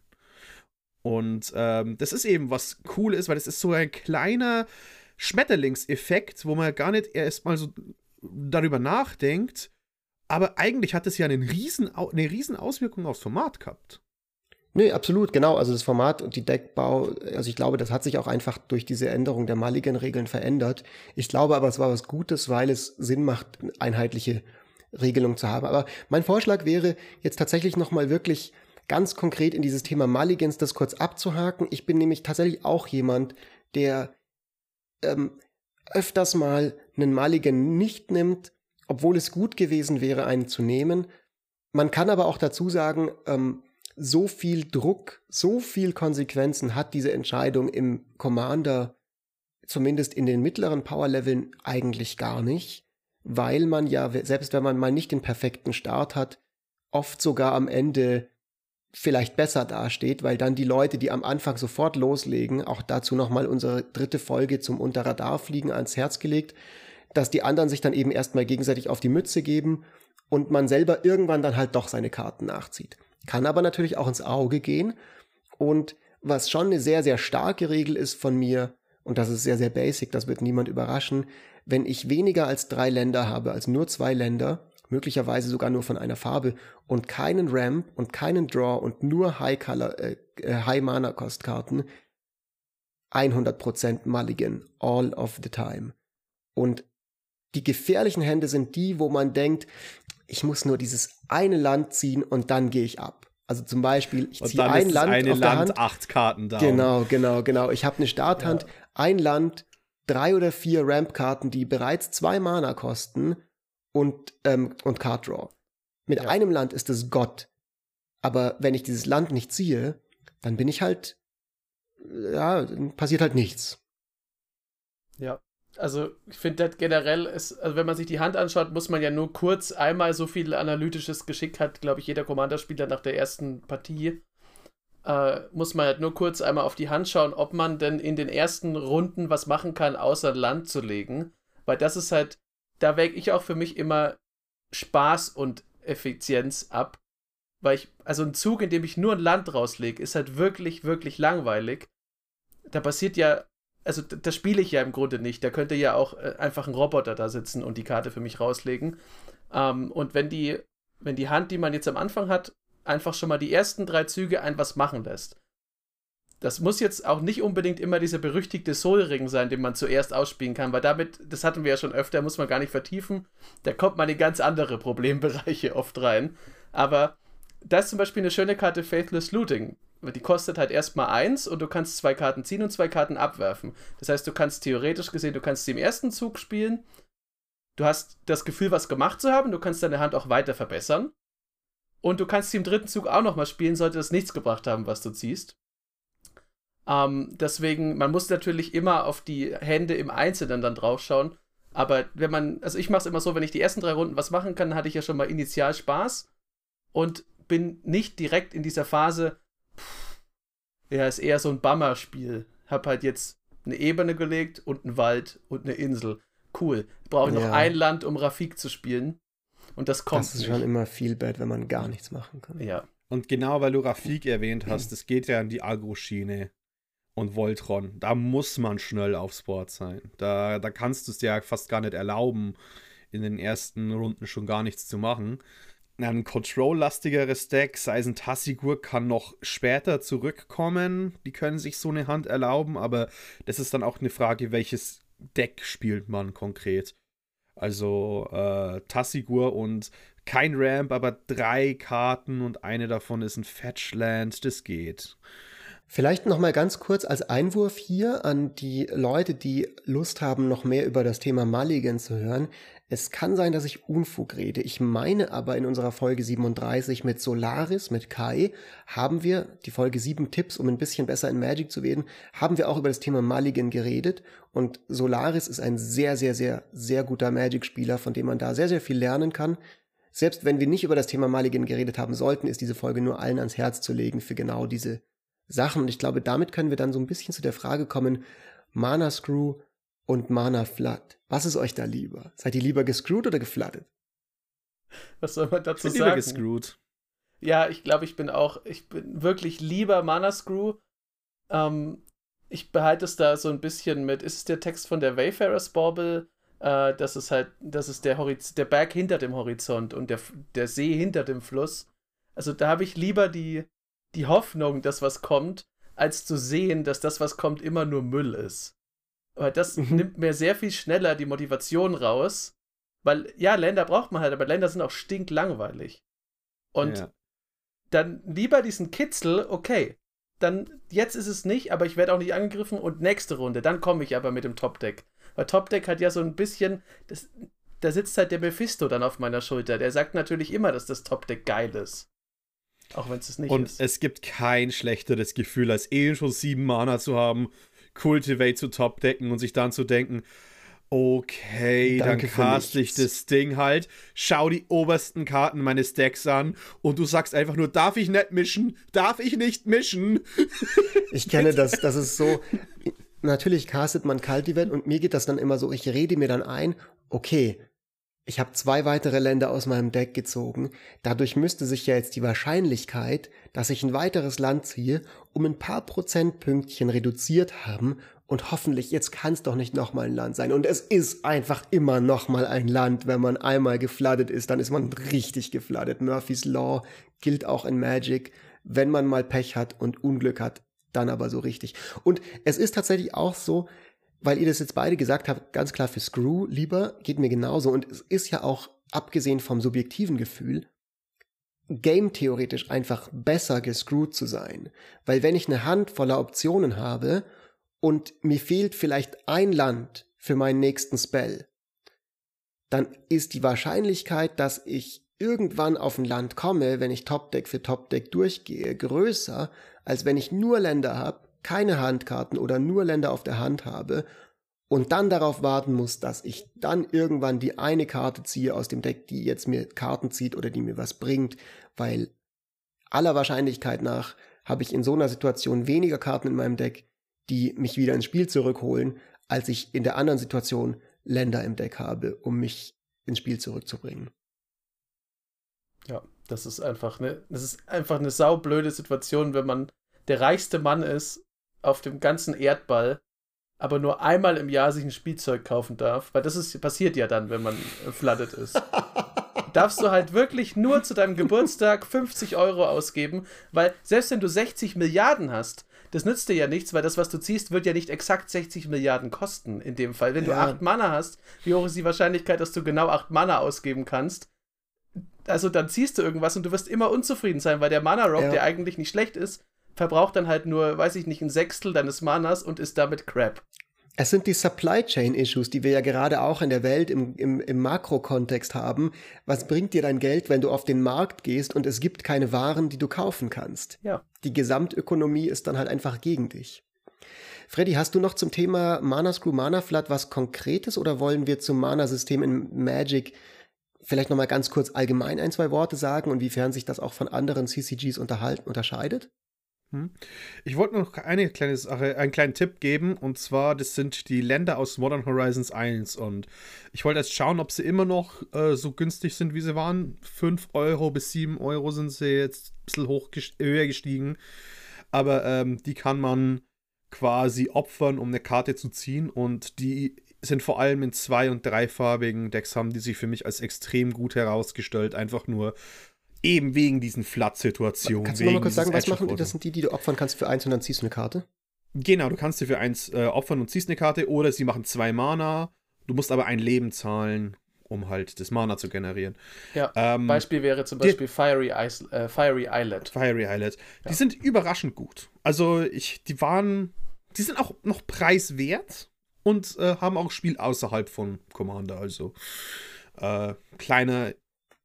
Und das ist eben was cool ist, weil es ist so ein kleiner Schmetterlingseffekt, wo man gar nicht erst mal so darüber nachdenkt, aber eigentlich hat es ja eine riesen Auswirkung aufs Format gehabt. Nee, absolut, genau. Also das Format und die Deckbau, also ich glaube, das hat sich auch einfach durch diese Änderung der Mulligan-Regeln verändert. Ich glaube aber, es war was Gutes, weil es Sinn macht, einheitliche Regelung zu haben. Aber mein Vorschlag wäre, jetzt tatsächlich nochmal wirklich ganz konkret in dieses Thema Mulligans das kurz abzuhaken. Ich bin nämlich tatsächlich auch jemand, der öfters mal einen Mulligan nicht nimmt, obwohl es gut gewesen wäre, einen zu nehmen. Man kann aber auch dazu sagen, so viel Druck, so viel Konsequenzen hat diese Entscheidung im Commander, zumindest in den mittleren Power-Leveln, eigentlich gar nicht, weil man ja, selbst wenn man mal nicht den perfekten Start hat, oft sogar am Ende vielleicht besser dasteht, weil dann die Leute, die am Anfang sofort loslegen, auch dazu nochmal unsere 3. Folge zum Unter-Radar-Fliegen ans Herz gelegt, dass die anderen sich dann eben erstmal gegenseitig auf die Mütze geben und man selber irgendwann dann halt doch seine Karten nachzieht. Kann aber natürlich auch ins Auge gehen. Und was schon eine sehr, sehr starke Regel ist von mir, und das ist sehr, sehr basic, das wird niemand überraschen, wenn ich weniger als 3 Länder habe, als nur 2 Länder, möglicherweise sogar nur von einer Farbe, und keinen Ramp und keinen Draw und nur High-Mana-Cost-Karten, 100% Mulligan, all of the time. Und die gefährlichen Hände sind die, wo man denkt, ich muss nur dieses eine Land ziehen und dann gehe ich ab. Also zum Beispiel, ich ziehe ein Land auf der Hand. 8 Karten down. Genau. Ich habe eine Starthand, ein Land, 3 oder 4 Ramp-Karten, die bereits 2 Mana kosten und Card Draw. Mit einem Land ist es Gott. Aber wenn ich dieses Land nicht ziehe, dann bin ich halt, dann passiert halt nichts. Ja. Also ich finde das generell, also wenn man sich die Hand anschaut, muss man ja nur kurz einmal so viel analytisches Geschick hat, glaube ich, jeder Commander-Spieler nach der ersten Partie, muss man halt nur kurz einmal auf die Hand schauen, ob man denn in den ersten Runden was machen kann, außer Land zu legen. Weil das ist halt, da wäge ich auch für mich immer Spaß und Effizienz ab. Weil also ein Zug, in dem ich nur ein Land rauslege, ist halt wirklich, wirklich langweilig. Da passiert ja, also das spiele ich ja im Grunde nicht. Da könnte ja auch einfach ein Roboter da sitzen und die Karte für mich rauslegen. Und wenn die Hand, die man jetzt am Anfang hat, einfach schon mal die ersten 3 Züge was machen lässt. Das muss jetzt auch nicht unbedingt immer dieser berüchtigte Soul-Ring sein, den man zuerst ausspielen kann, weil damit, das hatten wir ja schon öfter, muss man gar nicht vertiefen. Da kommt man in ganz andere Problembereiche oft rein. Aber da ist zum Beispiel eine schöne Karte Faithless Looting. Die kostet halt erstmal 1 und du kannst 2 Karten ziehen und 2 Karten abwerfen. Das heißt, du kannst theoretisch gesehen, du kannst sie im ersten Zug spielen. Du hast das Gefühl, was gemacht zu haben. Du kannst deine Hand auch weiter verbessern. Und du kannst sie im 3. Zug auch nochmal spielen, sollte das nichts gebracht haben, was du ziehst. Deswegen, man muss natürlich immer auf die Hände im Einzelnen dann drauf schauen. Aber also ich mache es immer so, wenn ich die ersten 3 Runden was machen kann, hatte ich ja schon mal initial Spaß und bin nicht direkt in dieser Phase, ist eher so ein Bummer-Spiel. Hab halt jetzt eine Ebene gelegt und einen Wald und eine Insel. Cool. Brauche ich noch ein Land, um Rafik zu spielen. Und das kommt Das ist schon immer viel bad, wenn man gar nichts machen kann. Ja. Und genau, weil du Rafik erwähnt hast, es geht ja an die Agro-Schiene und Voltron. Da muss man schnell aufs Board sein. Da kannst du es dir ja fast gar nicht erlauben, in den ersten Runden schon gar nichts zu machen. Ein Control-lastigeres Deck, sei es ein Tassigur, kann noch später zurückkommen. Die können sich so eine Hand erlauben, aber das ist dann auch eine Frage, welches Deck spielt man konkret. Also Tassigur und kein Ramp, aber 3 Karten und eine davon ist ein Fetchland, das geht. Vielleicht noch mal ganz kurz als Einwurf hier an die Leute, die Lust haben, noch mehr über das Thema Mulligan zu hören. Es kann sein, dass ich Unfug rede. Ich meine aber, in unserer Folge 37 mit Solaris, mit Kai, haben wir, die Folge 7 Tipps, um ein bisschen besser in Magic zu werden, haben wir auch über das Thema Mulligan geredet. Und Solaris ist ein sehr, sehr, sehr, sehr guter Magic-Spieler, von dem man da sehr, sehr viel lernen kann. Selbst wenn wir nicht über das Thema Mulligan geredet haben sollten, ist diese Folge nur allen ans Herz zu legen für genau diese Sachen. Und ich glaube, damit können wir dann so ein bisschen zu der Frage kommen, Mana Screw und Mana Flood. Was ist euch da lieber? Seid ihr lieber gescrewt oder geflooded? Was soll man dazu sagen? Lieber gescrewt. Ja, ich glaube, ich bin wirklich lieber Mana Screw. Ich behalte es da so ein bisschen mit, ist es der Text von der Wayfarer's Bauble? Das ist der Berg hinter dem Horizont und der See hinter dem Fluss. Also da habe ich lieber die Hoffnung, dass was kommt, als zu sehen, dass das, was kommt, immer nur Müll ist. Aber das nimmt mir sehr viel schneller die Motivation raus, weil, ja, Länder braucht man halt, aber Länder sind auch stinklangweilig. Und dann lieber diesen Kitzel, okay, dann, jetzt ist es nicht, aber ich werde auch nicht angegriffen und nächste Runde, dann komme ich aber mit dem Top-Deck. Weil Top-Deck hat ja so ein bisschen, da sitzt halt der Mephisto dann auf meiner Schulter, der sagt natürlich immer, dass das Top-Deck geil ist. Auch wenn es nicht Und ist. es gibt kein schlechteres Gefühl, als schon 7 Mana zu haben, Cultivate zu topdecken und sich dann zu denken, okay, Danke dann cast ich das Ding halt, schau die obersten Karten meines Decks an und du sagst einfach nur, darf ich nicht mischen? Darf ich nicht mischen? Ich kenne das ist so, natürlich castet man Cultivate und mir geht das dann immer so, ich rede mir dann ein, okay, ich habe 2 weitere Länder aus meinem Deck gezogen, dadurch müsste sich ja jetzt die Wahrscheinlichkeit, dass ich ein weiteres Land ziehe, um ein paar Prozentpünktchen reduziert haben und hoffentlich, jetzt kann es doch nicht nochmal ein Land sein. Und es ist einfach immer nochmal ein Land, wenn man einmal gefloodet ist, dann ist man richtig gefloodet. Murphy's Law gilt auch in Magic, wenn man mal Pech hat und Unglück hat, dann aber so richtig. Und es ist tatsächlich auch so, weil ihr das jetzt beide gesagt habt, ganz klar für Screw lieber, geht mir genauso. Und es ist ja auch, abgesehen vom subjektiven Gefühl, game-theoretisch einfach besser gescrewt zu sein. Weil wenn ich eine Hand voller Optionen habe und mir fehlt vielleicht ein Land für meinen nächsten Spell, dann ist die Wahrscheinlichkeit, dass ich irgendwann auf ein Land komme, wenn ich Topdeck für Topdeck durchgehe, größer, als wenn ich nur Länder habe, keine Handkarten oder nur Länder auf der Hand habe und dann darauf warten muss, dass ich dann irgendwann die eine Karte ziehe aus dem Deck, die jetzt mir Karten zieht oder die mir was bringt, weil aller Wahrscheinlichkeit nach habe ich in so einer Situation weniger Karten in meinem Deck, die mich wieder ins Spiel zurückholen, als ich in der anderen Situation Länder im Deck habe, um mich ins Spiel zurückzubringen. Ja, das ist einfach eine saublöde Situation, wenn man der reichste Mann ist auf dem ganzen Erdball, aber nur einmal im Jahr sich ein Spielzeug kaufen darf, weil passiert ja dann, wenn man flooded ist. Darfst du halt wirklich nur zu deinem Geburtstag 50 € ausgeben, weil selbst wenn du 60 Milliarden hast, das nützt dir ja nichts, weil das, was du ziehst, wird ja nicht exakt 60 Milliarden kosten in dem Fall. Wenn du 8 Mana hast, wie hoch ist die Wahrscheinlichkeit, dass du genau 8 Mana ausgeben kannst? Also dann ziehst du irgendwas und du wirst immer unzufrieden sein, weil der Mana-Rock, der eigentlich nicht schlecht ist, verbraucht dann halt nur, weiß ich nicht, ein Sechstel deines Manas und ist damit Crap. Es sind die Supply Chain Issues, die wir ja gerade auch in der Welt im Makrokontext haben. Was bringt dir dein Geld, wenn du auf den Markt gehst und es gibt keine Waren, die du kaufen kannst? Ja. Die Gesamtökonomie ist dann halt einfach gegen dich. Freddy, hast du noch zum Thema Mana Screw, Mana Flood was Konkretes oder wollen wir zum Mana-System in Magic vielleicht nochmal ganz kurz allgemein 1-2 Worte sagen und inwiefern sich das auch von anderen CCGs unterscheidet? Ich wollte noch eine kleine Sache, einen kleinen Tipp geben, und zwar, das sind die Länder aus Modern Horizons 1 und ich wollte jetzt schauen, ob sie immer noch so günstig sind, wie sie waren. 5 € bis 7 € sind sie jetzt ein bisschen höher gestiegen, aber die kann man quasi opfern, um eine Karte zu ziehen, und die sind vor allem in 2- und 3-farbigen Decks, haben die sich für mich als extrem gut herausgestellt, einfach nur eben wegen diesen Flat-Situationen. Kannst du noch mal kurz sagen, was machen die? Das sind die du opfern kannst für 1 und dann ziehst du eine Karte? Genau, du kannst dir für 1 opfern und ziehst eine Karte, oder sie machen 2 Mana, du musst aber ein Leben zahlen, um halt das Mana zu generieren. Ja, Beispiel wäre zum Beispiel Fiery Islet. Fiery Islet. Ja. Die sind überraschend gut. Also, die sind auch noch preiswert und haben auch Spiel außerhalb von Commander, also kleiner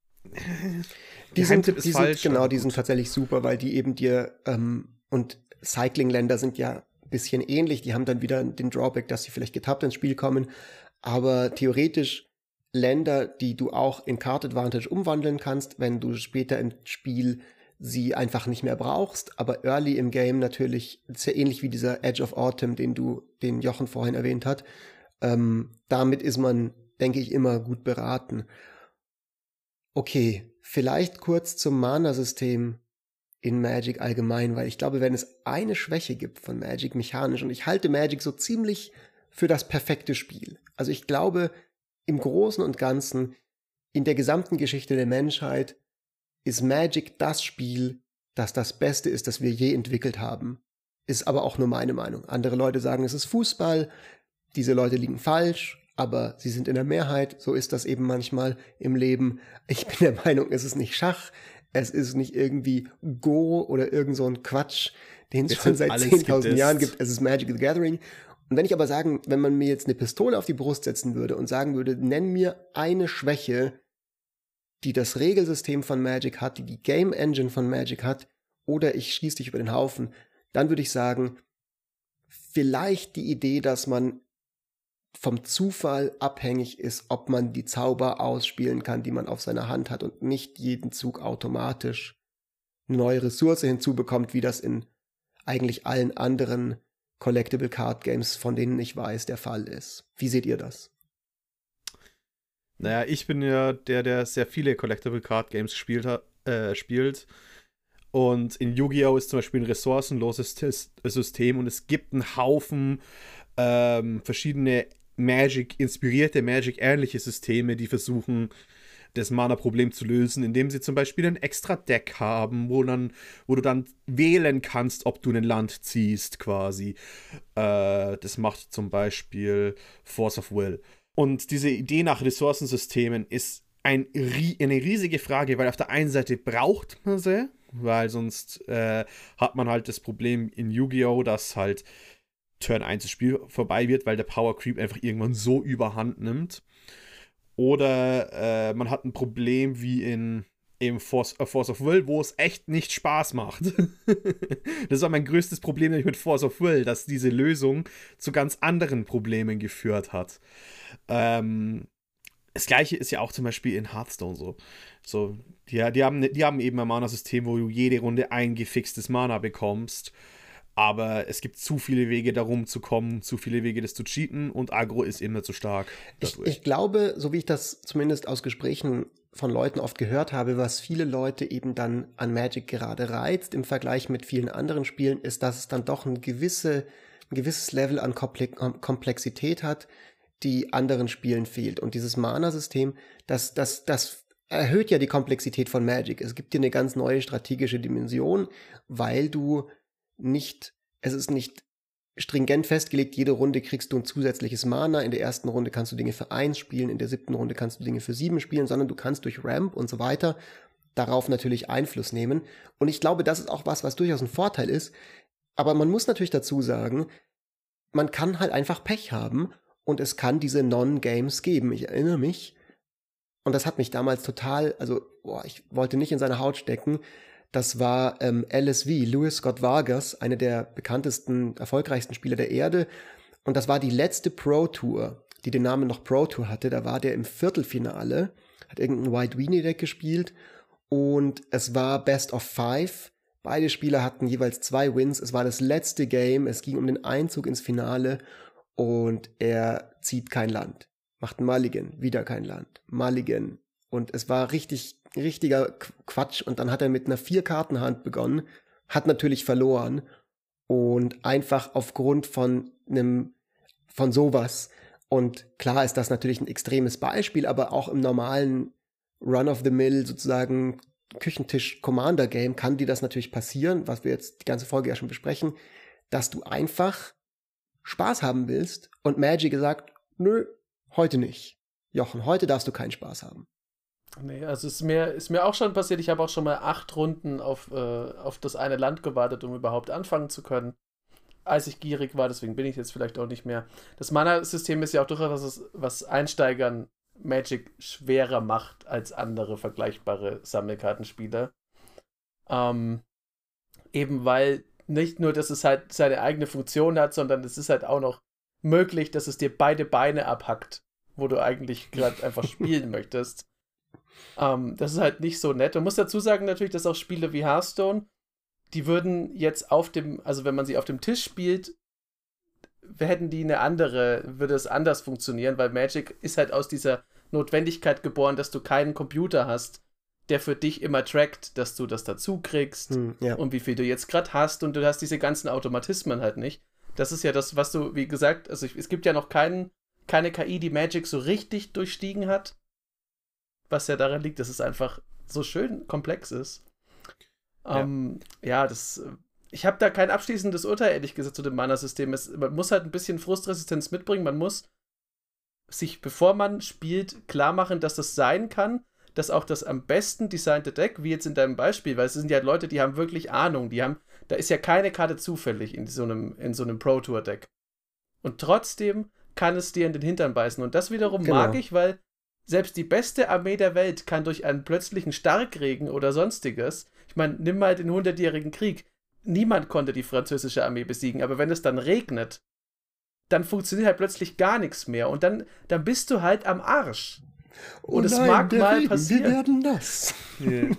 Die sind tatsächlich super, weil die eben dir und Cycling-Länder sind ja ein bisschen ähnlich, die haben dann wieder den Drawback, dass sie vielleicht getappt ins Spiel kommen, aber theoretisch Länder, die du auch in Card Advantage umwandeln kannst, wenn du später im Spiel sie einfach nicht mehr brauchst, aber early im Game natürlich, sehr ähnlich wie dieser Edge of Autumn, den Jochen vorhin erwähnt hat, damit ist man, denke ich, immer gut beraten. Okay, vielleicht kurz zum Mana-System in Magic allgemein, weil ich glaube, wenn es eine Schwäche gibt von Magic mechanisch, und ich halte Magic so ziemlich für das perfekte Spiel. Also ich glaube, im Großen und Ganzen, in der gesamten Geschichte der Menschheit, ist Magic das Spiel, das das Beste ist, das wir je entwickelt haben. Ist aber auch nur meine Meinung. Andere Leute sagen, es ist Fußball. Diese Leute liegen falsch, aber sie sind in der Mehrheit. So ist das eben manchmal im Leben. Ich bin der Meinung, es ist nicht Schach, es ist nicht irgendwie Go oder irgend so ein Quatsch, den es schon seit 10.000 Jahren gibt. Es ist Magic the Gathering. Und wenn ich aber wenn man mir jetzt eine Pistole auf die Brust setzen würde und sagen würde, nenn mir eine Schwäche die das Regelsystem von Magic hat, die die Game Engine von Magic hat, oder ich schieße dich über den Haufen, dann würde ich sagen, vielleicht die Idee, dass man vom Zufall abhängig ist, ob man die Zauber ausspielen kann, die man auf seiner Hand hat und nicht jeden Zug automatisch eine neue Ressource hinzubekommt, wie das in eigentlich allen anderen Collectible Card Games, von denen ich weiß, der Fall ist. Wie seht ihr das? Naja, ich bin ja der sehr viele Collectible Card Games spielt. Und in Yu-Gi-Oh! Ist zum Beispiel ein ressourcenloses System und es gibt einen Haufen verschiedene inspirierte Magic-ähnliche Systeme, die versuchen, das Mana-Problem zu lösen, indem sie zum Beispiel ein extra Deck haben, wo du dann wählen kannst, ob du ein Land ziehst, quasi. Das macht zum Beispiel Force of Will. Und diese Idee nach Ressourcensystemen ist eine riesige Frage, weil auf der einen Seite braucht man sie, weil sonst hat man halt das Problem in Yu-Gi-Oh!, dass halt Turn 1 das Spiel vorbei wird, weil der Power Creep einfach irgendwann so überhand nimmt. Oder man hat ein Problem wie in Force of Will, wo es echt nicht Spaß macht. Das war mein größtes Problem mit Force of Will, dass diese Lösung zu ganz anderen Problemen geführt hat. Das gleiche ist ja auch zum Beispiel in Hearthstone so. Die haben eben ein Mana-System, wo du jede Runde ein gefixtes Mana bekommst. Aber es gibt zu viele Wege, darum zu kommen, zu viele Wege, das zu cheaten, und Aggro ist immer zu stark. Ich glaube, so wie ich das zumindest aus Gesprächen von Leuten oft gehört habe, was viele Leute eben dann an Magic gerade reizt im Vergleich mit vielen anderen Spielen, ist, dass es dann doch ein gewisses Level an Komplexität hat, die anderen Spielen fehlt. Und dieses Mana-System, das erhöht ja die Komplexität von Magic. Es gibt dir eine ganz neue strategische Dimension, weil es ist nicht stringent festgelegt, jede Runde kriegst du ein zusätzliches Mana, in der ersten Runde kannst du Dinge für 1 spielen, in der 7. Runde kannst du Dinge für 7 spielen, sondern du kannst durch Ramp und so weiter darauf natürlich Einfluss nehmen. Und ich glaube, das ist auch was durchaus ein Vorteil ist, aber man muss natürlich dazu sagen, man kann halt einfach Pech haben und es kann diese Non-Games geben. Ich erinnere mich, und das hat mich damals total, ich wollte nicht in seine Haut stecken. Das war LSV, Louis Scott Vargas, einer der bekanntesten, erfolgreichsten Spieler der Erde. Und das war die letzte Pro-Tour, die den Namen noch Pro-Tour hatte. Da war der im Viertelfinale, hat irgendein White Weenie-Deck gespielt. Und es war Best of 5. Beide Spieler hatten jeweils 2 Wins. Es war das letzte Game. Es ging um den Einzug ins Finale. Und er zieht kein Land. Macht ein Mulligan, wieder kein Land. Mulligan. Und es war richtiger Quatsch. Und dann hat er mit einer 4-Karten-Hand begonnen, hat natürlich verloren. Und einfach aufgrund von sowas. Und klar ist das natürlich ein extremes Beispiel, aber auch im normalen Run-of-the-Mill sozusagen Küchentisch-Commander-Game kann dir das natürlich passieren, was wir jetzt die ganze Folge ja schon besprechen, dass du einfach Spaß haben willst und Magic gesagt, nö, heute nicht. Jochen, heute darfst du keinen Spaß haben. Nee, also ist mir auch schon passiert, ich habe auch schon mal 8 Runden auf das eine Land gewartet, um überhaupt anfangen zu können, als ich gierig war, deswegen bin ich jetzt vielleicht auch nicht mehr. Das Mana-System ist ja auch durchaus was Einsteigern Magic schwerer macht als andere vergleichbare Sammelkartenspieler. Eben weil nicht nur, dass es halt seine eigene Funktion hat, sondern es ist halt auch noch möglich, dass es dir beide Beine abhackt, wo du eigentlich gerade einfach spielen möchtest. Das ist halt nicht so nett. Man muss dazu sagen natürlich, dass auch Spiele wie Hearthstone, die würden jetzt also wenn man sie auf dem Tisch spielt, würde es anders funktionieren, weil Magic ist halt aus dieser Notwendigkeit geboren, dass du keinen Computer hast, der für dich immer trackt, dass du das dazu kriegst Ja. und wie viel du jetzt gerade hast, und du hast diese ganzen Automatismen halt nicht. Das ist ja das, was du, wie gesagt, also es gibt ja noch keine KI, die Magic so richtig durchstiegen hat, was ja daran liegt, dass es einfach so schön komplex ist. Ich habe da kein abschließendes Urteil, ehrlich gesagt, zu dem Mana-System. Man muss halt ein bisschen Frustresistenz mitbringen. Man muss sich, bevor man spielt, klar machen, dass das sein kann, dass auch das am besten designte Deck, wie jetzt in deinem Beispiel, weil es sind ja Leute, die haben wirklich Ahnung, da ist ja keine Karte zufällig in so einem Pro-Tour-Deck. Und trotzdem kann es dir in den Hintern beißen. Und das wiederum Genau. mag ich, weil selbst die beste Armee der Welt kann durch einen plötzlichen Starkregen oder sonstiges, ich meine, nimm mal den 100-jährigen Krieg, niemand konnte die französische Armee besiegen, aber wenn es dann regnet, dann funktioniert halt plötzlich gar nichts mehr und dann bist du halt am Arsch. Und es mag mal passieren. Wir werden nass. Yeah.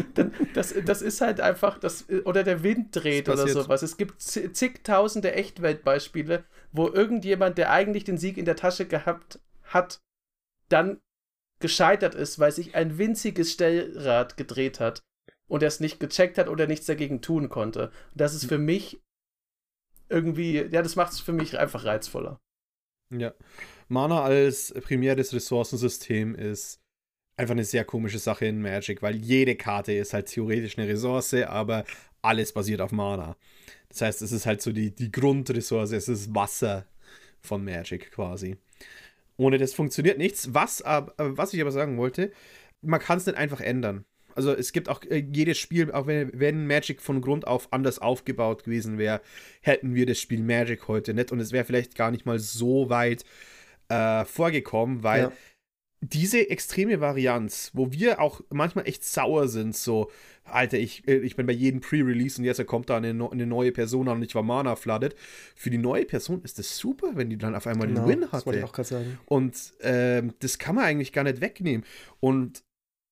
Das ist halt einfach, oder der Wind dreht oder sowas. Es gibt zigtausende Echtweltbeispiele, wo irgendjemand, der eigentlich den Sieg in der Tasche gehabt hat, dann gescheitert ist, weil sich ein winziges Stellrad gedreht hat und er es nicht gecheckt hat oder nichts dagegen tun konnte. Und das ist für mich irgendwie, ja, das macht es für mich einfach reizvoller. Ja. Mana als primäres Ressourcensystem ist einfach eine sehr komische Sache in Magic, weil jede Karte ist halt theoretisch eine Ressource, aber alles basiert auf Mana. Das heißt, es ist halt so die Grundressource, es ist Wasser von Magic quasi. Ohne das funktioniert nichts. Was ich aber sagen wollte, man kann es nicht einfach ändern. Also es gibt auch jedes Spiel, auch wenn Magic von Grund auf anders aufgebaut gewesen wäre, hätten wir das Spiel Magic heute nicht und es wäre vielleicht gar nicht mal so weit vorgekommen, weil diese extreme Varianz, wo wir auch manchmal echt sauer sind, so, Alter, ich bin bei jedem Pre-Release und jetzt kommt da eine neue Person an und ich war Mana flooded. Für die neue Person ist das super, wenn die dann auf einmal den Win hatte. Das wollte ich auch gerade sagen. Und das kann man eigentlich gar nicht wegnehmen. Und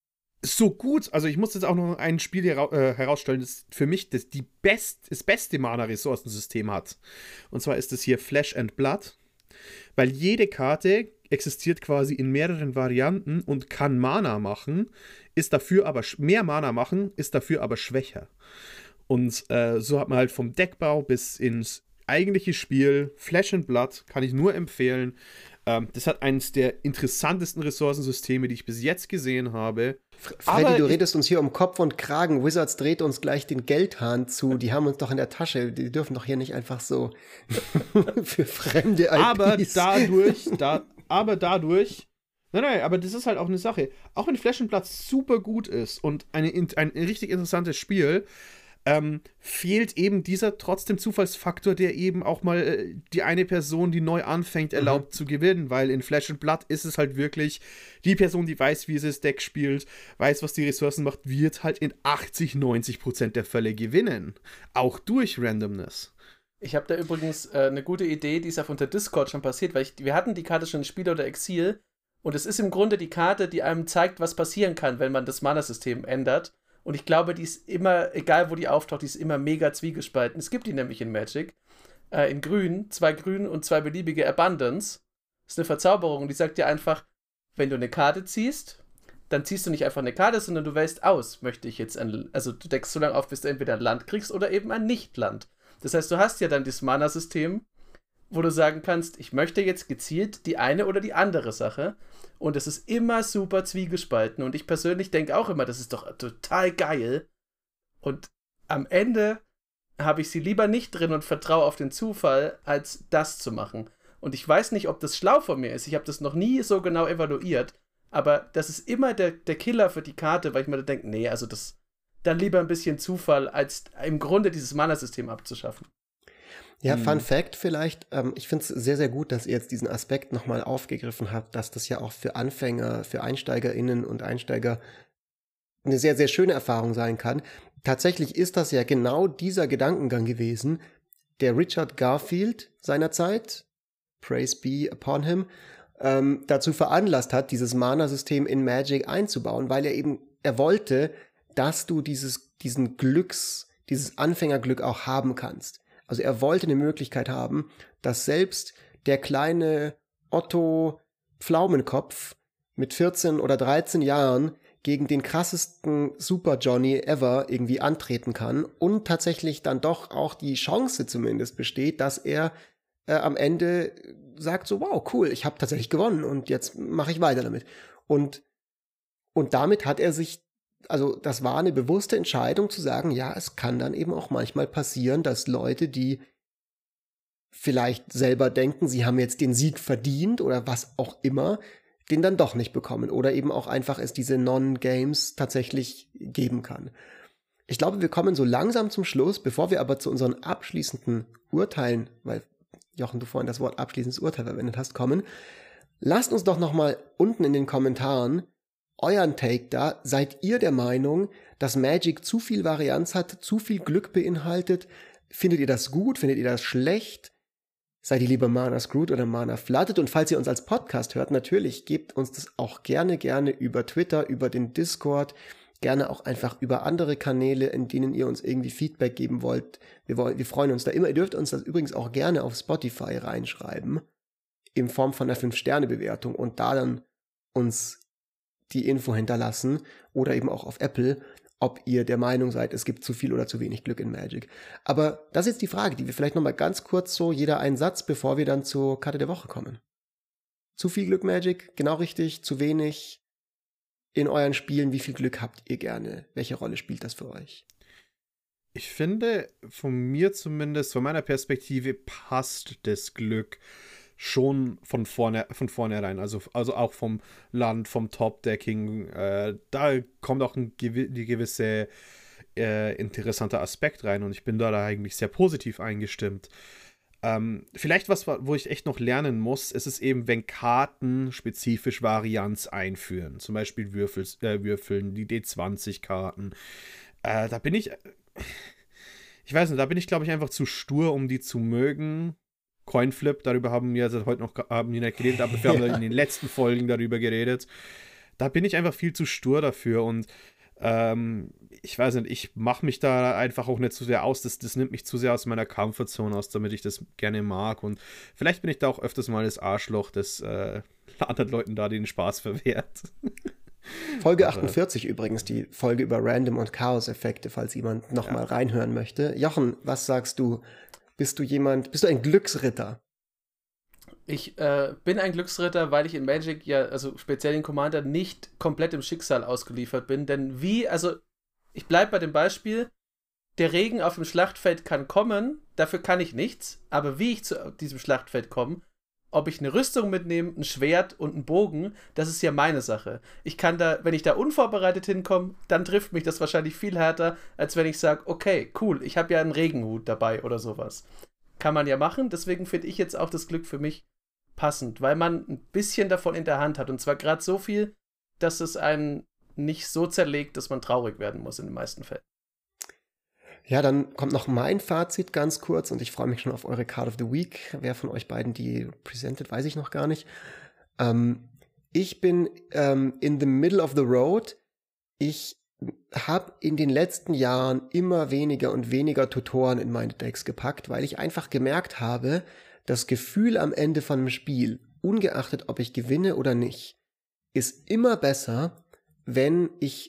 so gut, also ich muss jetzt auch noch ein Spiel herausstellen, das für mich das beste Mana-Ressourcensystem hat. Und zwar ist das hier Flesh and Blood. Weil jede Karte existiert quasi in mehreren Varianten und kann Mana machen, ist dafür aber mehr Mana machen, ist dafür aber schwächer. Und so hat man halt vom Deckbau bis ins eigentliche Spiel Flesh and Blood, kann ich nur empfehlen. Das hat eines der interessantesten Ressourcensysteme, die ich bis jetzt gesehen habe. Freddy, du redest uns hier um Kopf und Kragen. Wizards dreht uns gleich den Geldhahn zu. Die haben uns doch in der Tasche. Die dürfen doch hier nicht einfach so für fremde IPs. Aber dadurch, aber das ist halt auch eine Sache. Auch wenn Flesh and Blood super gut ist und ein richtig interessantes Spiel, fehlt eben dieser trotzdem Zufallsfaktor, der eben auch mal die eine Person, die neu anfängt, erlaubt zu gewinnen, weil in Flesh and Blood ist es halt wirklich die Person, die weiß, wie sie das Deck spielt, weiß, was die Ressourcen macht, wird halt in 80-90% der Fälle gewinnen. Auch durch Randomness. Ich habe da übrigens eine gute Idee, die ist auf unter Discord schon passiert, weil wir hatten die Karte schon in Spiel oder Exil und es ist im Grunde die Karte, die einem zeigt, was passieren kann, wenn man das Mana-System ändert. Und ich glaube, die ist immer, egal wo die auftaucht, die ist immer mega zwiegespalten. Es gibt die nämlich in Magic. In Grün, 2 Grün und 2 beliebige Abundance. Das ist eine Verzauberung, die sagt dir einfach, wenn du eine Karte ziehst, dann ziehst du nicht einfach eine Karte, sondern du wählst aus, möchte ich jetzt also du deckst so lange auf, bis du entweder ein Land kriegst oder eben ein Nicht-Land. Das heißt, du hast ja dann das Mana-System, wo du sagen kannst, ich möchte jetzt gezielt die eine oder die andere Sache. Und es ist immer super zwiegespalten. Und ich persönlich denke auch immer, das ist doch total geil. Und am Ende habe ich sie lieber nicht drin und vertraue auf den Zufall, als das zu machen. Und ich weiß nicht, ob das schlau von mir ist. Ich habe das noch nie so genau evaluiert. Aber das ist immer der Killer für die Karte, weil ich mir denke, nee, also das dann lieber ein bisschen Zufall, als im Grunde dieses Mana-System abzuschaffen. Ja, Fun Fact vielleicht, ich finde es sehr, sehr gut, dass ihr jetzt diesen Aspekt nochmal aufgegriffen habt, dass das ja auch für Anfänger, für EinsteigerInnen und Einsteiger eine sehr, sehr schöne Erfahrung sein kann. Tatsächlich ist das ja genau dieser Gedankengang gewesen, der Richard Garfield seinerzeit, praise be upon him, dazu veranlasst hat, dieses Mana-System in Magic einzubauen, weil er wollte, dass du dieses Anfängerglück auch haben kannst. Also er wollte eine Möglichkeit haben, dass selbst der kleine Otto Pflaumenkopf mit 14 oder 13 Jahren gegen den krassesten Super Johnny ever irgendwie antreten kann und tatsächlich dann doch auch die Chance zumindest besteht, dass er am Ende sagt so, wow, cool, ich habe tatsächlich gewonnen und jetzt mache ich weiter damit. Und damit hat er sich, also das war eine bewusste Entscheidung zu sagen, ja, es kann dann eben auch manchmal passieren, dass Leute, die vielleicht selber denken, sie haben jetzt den Sieg verdient oder was auch immer, den dann doch nicht bekommen oder eben auch einfach es diese Non-Games tatsächlich geben kann. Ich glaube, wir kommen so langsam zum Schluss, bevor wir aber zu unseren abschließenden Urteilen, weil Jochen, du vorhin das Wort abschließendes Urteil verwendet hast, kommen, Lasst uns doch nochmal unten in den Kommentaren euren Take da. Seid ihr der Meinung, dass Magic zu viel Varianz hat, zu viel Glück beinhaltet? Findet ihr das gut? Findet ihr das schlecht? Seid ihr lieber Mana Screwed oder Mana Flooded? Und falls ihr uns als Podcast hört, natürlich gebt uns das auch gerne über Twitter, über den Discord, gerne auch einfach über andere Kanäle, in denen ihr uns irgendwie Feedback geben wollt. Wir freuen uns da immer. Ihr dürft uns das übrigens auch gerne auf Spotify reinschreiben, in Form von einer 5-Sterne-Bewertung und da dann uns die Info hinterlassen oder eben auch auf Apple, ob ihr der Meinung seid, es gibt zu viel oder zu wenig Glück in Magic. Aber das ist jetzt die Frage, die wir vielleicht nochmal ganz kurz so, jeder einen Satz, bevor wir dann zur Karte der Woche kommen. Zu viel Glück Magic, genau richtig, zu wenig in euren Spielen, wie viel Glück habt ihr gerne? Welche Rolle spielt das für euch? Ich finde, von mir zumindest, von meiner Perspektive, passt das Glück schon von vornherein, also auch vom Land, vom Top-Decking, da kommt auch die gewisse interessanter Aspekt rein und ich bin da eigentlich sehr positiv eingestimmt. Vielleicht was, wo ich echt noch lernen muss, ist es eben, wenn Karten spezifisch Varianz einführen, zum Beispiel Würfeln, die D20-Karten, da bin ich weiß nicht, da bin ich glaube ich einfach zu stur, um die zu mögen. Coinflip, darüber haben wir seit heute noch nicht geredet, aber wir haben in den letzten Folgen darüber geredet. Da bin ich einfach viel zu stur dafür und ich weiß nicht, ich mache mich da einfach auch nicht zu sehr aus. Das nimmt mich zu sehr aus meiner Comfortzone aus, damit ich das gerne mag und vielleicht bin ich da auch öfters mal das Arschloch, das anderen Leuten da den Spaß verwehrt. Folge 48 übrigens, die Folge über Random- und Chaos-Effekte, falls jemand nochmal reinhören möchte. Jochen, was sagst du? Bist du ein Glücksritter? Ich bin ein Glücksritter, weil ich in Magic ja, also speziell in Commander, nicht komplett im Schicksal ausgeliefert bin. Denn ich bleibe bei dem Beispiel, der Regen auf dem Schlachtfeld kann kommen, dafür kann ich nichts, aber wie ich zu diesem Schlachtfeld komme, ob ich eine Rüstung mitnehme, ein Schwert und einen Bogen, das ist ja meine Sache. Ich kann da, wenn ich da unvorbereitet hinkomme, dann trifft mich das wahrscheinlich viel härter, als wenn ich sage, okay, cool, ich habe ja einen Regenhut dabei oder sowas. Kann man ja machen, deswegen finde ich jetzt auch das Glück für mich passend, weil man ein bisschen davon in der Hand hat und zwar gerade so viel, dass es einen nicht so zerlegt, dass man traurig werden muss in den meisten Fällen. Ja, dann kommt noch mein Fazit ganz kurz und ich freue mich schon auf eure Card of the Week. Wer von euch beiden die presented, weiß ich noch gar nicht. Ich bin in the middle of the road. Ich habe in den letzten Jahren immer weniger und weniger Tutoren in meine Decks gepackt, weil ich einfach gemerkt habe, das Gefühl am Ende von einem Spiel, ungeachtet ob ich gewinne oder nicht, ist immer besser, wenn es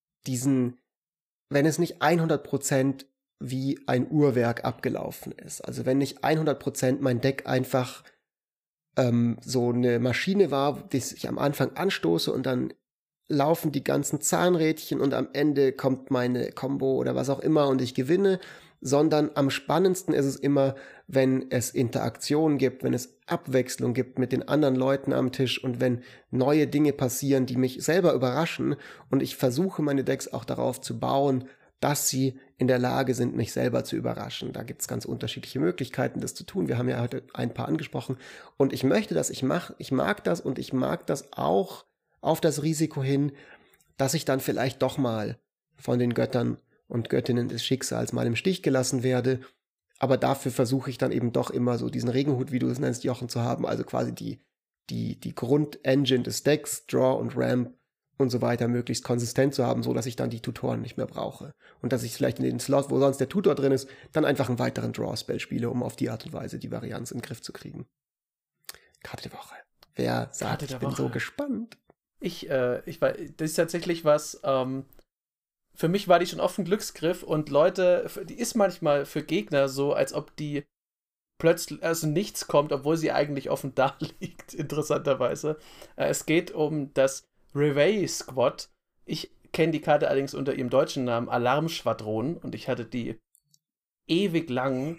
nicht 100% wie ein Uhrwerk abgelaufen ist. Also wenn nicht 100% mein Deck einfach so eine Maschine war, die ich am Anfang anstoße und dann laufen die ganzen Zahnrädchen und am Ende kommt meine Combo oder was auch immer und ich gewinne, sondern am spannendsten ist es immer, wenn es Interaktion gibt, wenn es Abwechslung gibt mit den anderen Leuten am Tisch und wenn neue Dinge passieren, die mich selber überraschen und ich versuche meine Decks auch darauf zu bauen, dass sie in der Lage sind, mich selber zu überraschen. Da gibt es ganz unterschiedliche Möglichkeiten, das zu tun. Wir haben ja heute ein paar angesprochen und ich mag das und ich mag das auch auf das Risiko hin, dass ich dann vielleicht doch mal von den Göttern und Göttinnen des Schicksals mal im Stich gelassen werde. Aber dafür versuche ich dann eben doch immer so diesen Regenhut, wie du es nennst, Jochen, zu haben. Also quasi die Grundengine des Decks, Draw und Ramp und so weiter möglichst konsistent zu haben, so dass ich dann die Tutoren nicht mehr brauche. Und dass ich vielleicht in den Slot, wo sonst der Tutor drin ist, dann einfach einen weiteren Draw-Spell spiele, um auf die Art und Weise die Varianz in den Griff zu kriegen. Karte der Woche. Wer sagt, ich bin so gespannt? Ich weiß, das ist tatsächlich was, für mich war die schon oft ein Glücksgriff und Leute, die ist manchmal für Gegner so, als ob die plötzlich aus nichts kommt, obwohl sie eigentlich offen da liegt, interessanterweise. Es geht um das Reveille Squad. Ich kenne die Karte allerdings unter ihrem deutschen Namen Alarmschwadron und ich hatte die ewig lang.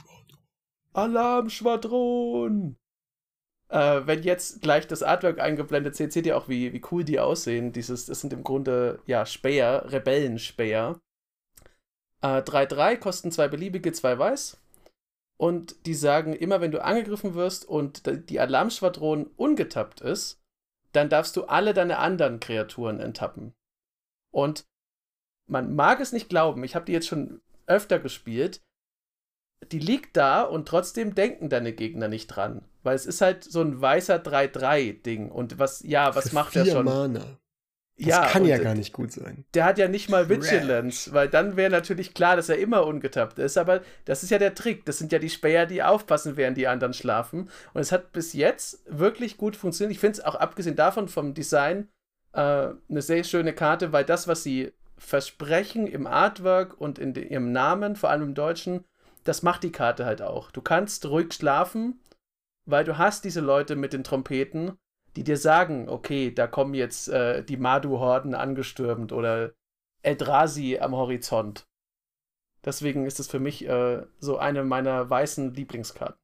Alarmschwadron! Wenn jetzt gleich das Artwork eingeblendet seht, seht ihr auch, wie cool die aussehen. Das sind im Grunde, ja, Späher, Rebellenspäher. 3/3, kosten 2 beliebige, 2 weiß. und die sagen, immer wenn du angegriffen wirst und die Alarmschwadron ungetappt ist, dann darfst du alle deine anderen Kreaturen enttappen. Und man mag es nicht glauben, ich habe die jetzt schon öfter gespielt, die liegt da und trotzdem denken deine Gegner nicht dran. Weil es ist halt so ein weißer 3-3-Ding. Und was macht der schon? Mana. Das Ja, kann und ja gar nicht gut sein. der hat ja nicht mal Vigilance, weil dann wäre natürlich klar, dass er immer ungetappt ist. Aber das ist ja der Trick. Das sind ja die Späher, die aufpassen, während die anderen schlafen. Und es hat bis jetzt wirklich gut funktioniert. Ich finde es auch abgesehen davon vom Design eine sehr schöne Karte, weil das, was sie versprechen im Artwork und in ihrem Namen, vor allem im Deutschen, das macht die Karte halt auch. Du kannst ruhig schlafen, weil du hast diese Leute mit den Trompeten, die dir sagen, okay, da kommen jetzt die Madu-Horden angestürmt oder Eldrazi am Horizont. Deswegen ist es für mich so eine meiner weißen Lieblingskarten.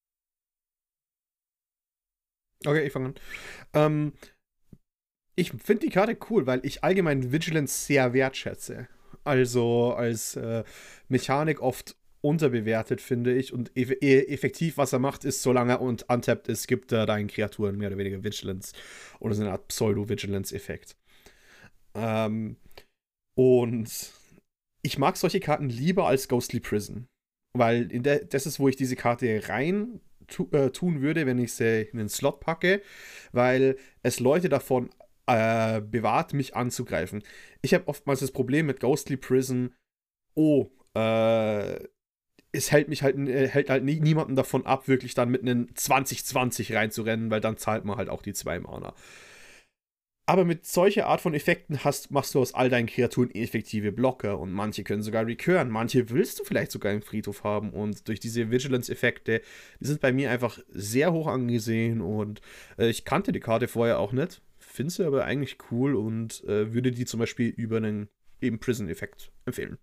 Okay, ich fange an. Ich finde die Karte cool, weil ich allgemein Vigilance sehr wertschätze. Also als Mechanik oft unterbewertet, finde ich. Und effektiv, was er macht, ist, solange er untappt ist, gibt er deinen Kreaturen mehr oder weniger Vigilance. Oder so eine Art Pseudo-Vigilance-Effekt. Und ich mag solche Karten lieber als Ghostly Prison. Weil das ist, wo ich diese Karte rein tun würde, wenn ich sie in den Slot packe. Weil es Leute davon bewahrt, mich anzugreifen. Ich habe oftmals das Problem mit Ghostly Prison, es hält halt niemanden davon ab, wirklich dann mit einem 20-20 reinzurennen, weil dann zahlt man halt auch die 2 Mana. Aber mit solcher Art von Effekten machst du aus all deinen Kreaturen effektive Blocker und manche können sogar recurren, manche willst du vielleicht sogar im Friedhof haben und durch diese Vigilance-Effekte, die sind bei mir einfach sehr hoch angesehen und ich kannte die Karte vorher auch nicht, finde sie aber eigentlich cool und würde die zum Beispiel über einen eben Prison-Effekt empfehlen.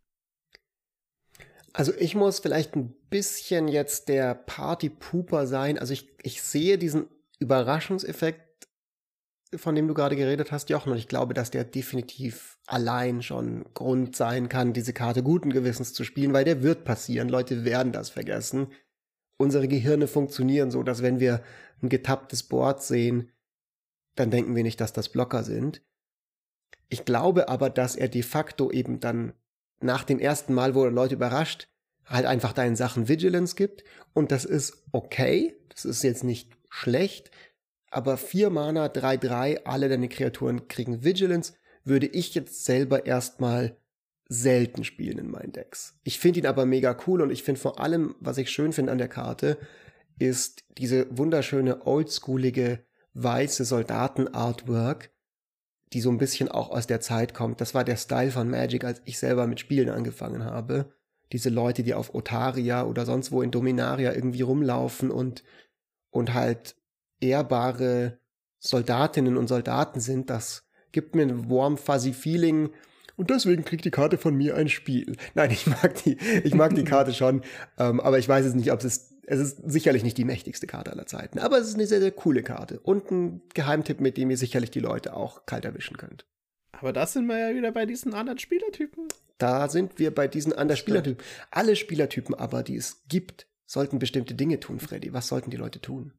Also ich muss vielleicht ein bisschen jetzt der Party-Pooper sein. Also ich sehe diesen Überraschungseffekt, von dem du gerade geredet hast, Jochen, und ich glaube, dass der definitiv allein schon Grund sein kann, diese Karte guten Gewissens zu spielen, weil der wird passieren. Leute werden das vergessen. Unsere Gehirne funktionieren so, dass wenn wir ein getapptes Board sehen, dann denken wir nicht, dass das Blocker sind. Ich glaube aber, dass er de facto eben dann nach dem ersten Mal, wo er Leute überrascht, halt einfach deinen Sachen Vigilance gibt. Und das ist okay. Das ist jetzt nicht schlecht. Aber 4 Mana, 3/3, alle deine Kreaturen kriegen Vigilance, würde ich jetzt selber erstmal selten spielen in meinen Decks. Ich finde ihn aber mega cool und ich finde vor allem, was ich schön finde an der Karte, ist diese wunderschöne oldschoolige weiße Soldaten-Artwork, die so ein bisschen auch aus der Zeit kommt. Das war der Style von Magic, als ich selber mit Spielen angefangen habe. Diese Leute, die auf Otaria oder sonst wo in Dominaria irgendwie rumlaufen und halt ehrbare Soldatinnen und Soldaten sind, das gibt mir ein warm, fuzzy Feeling. Und deswegen kriegt die Karte von mir ein Spiel. Nein, ich mag die Karte schon, aber ich weiß jetzt nicht, ob es ist sicherlich nicht die mächtigste Karte aller Zeiten, aber es ist eine sehr, sehr coole Karte und ein Geheimtipp, mit dem ihr sicherlich die Leute auch kalt erwischen könnt. Aber da sind wir ja wieder bei diesen anderen Spielertypen. Da sind wir bei diesen anderen Spielertypen. Alle Spielertypen aber, die es gibt, sollten bestimmte Dinge tun, Freddy. Was sollten die Leute tun?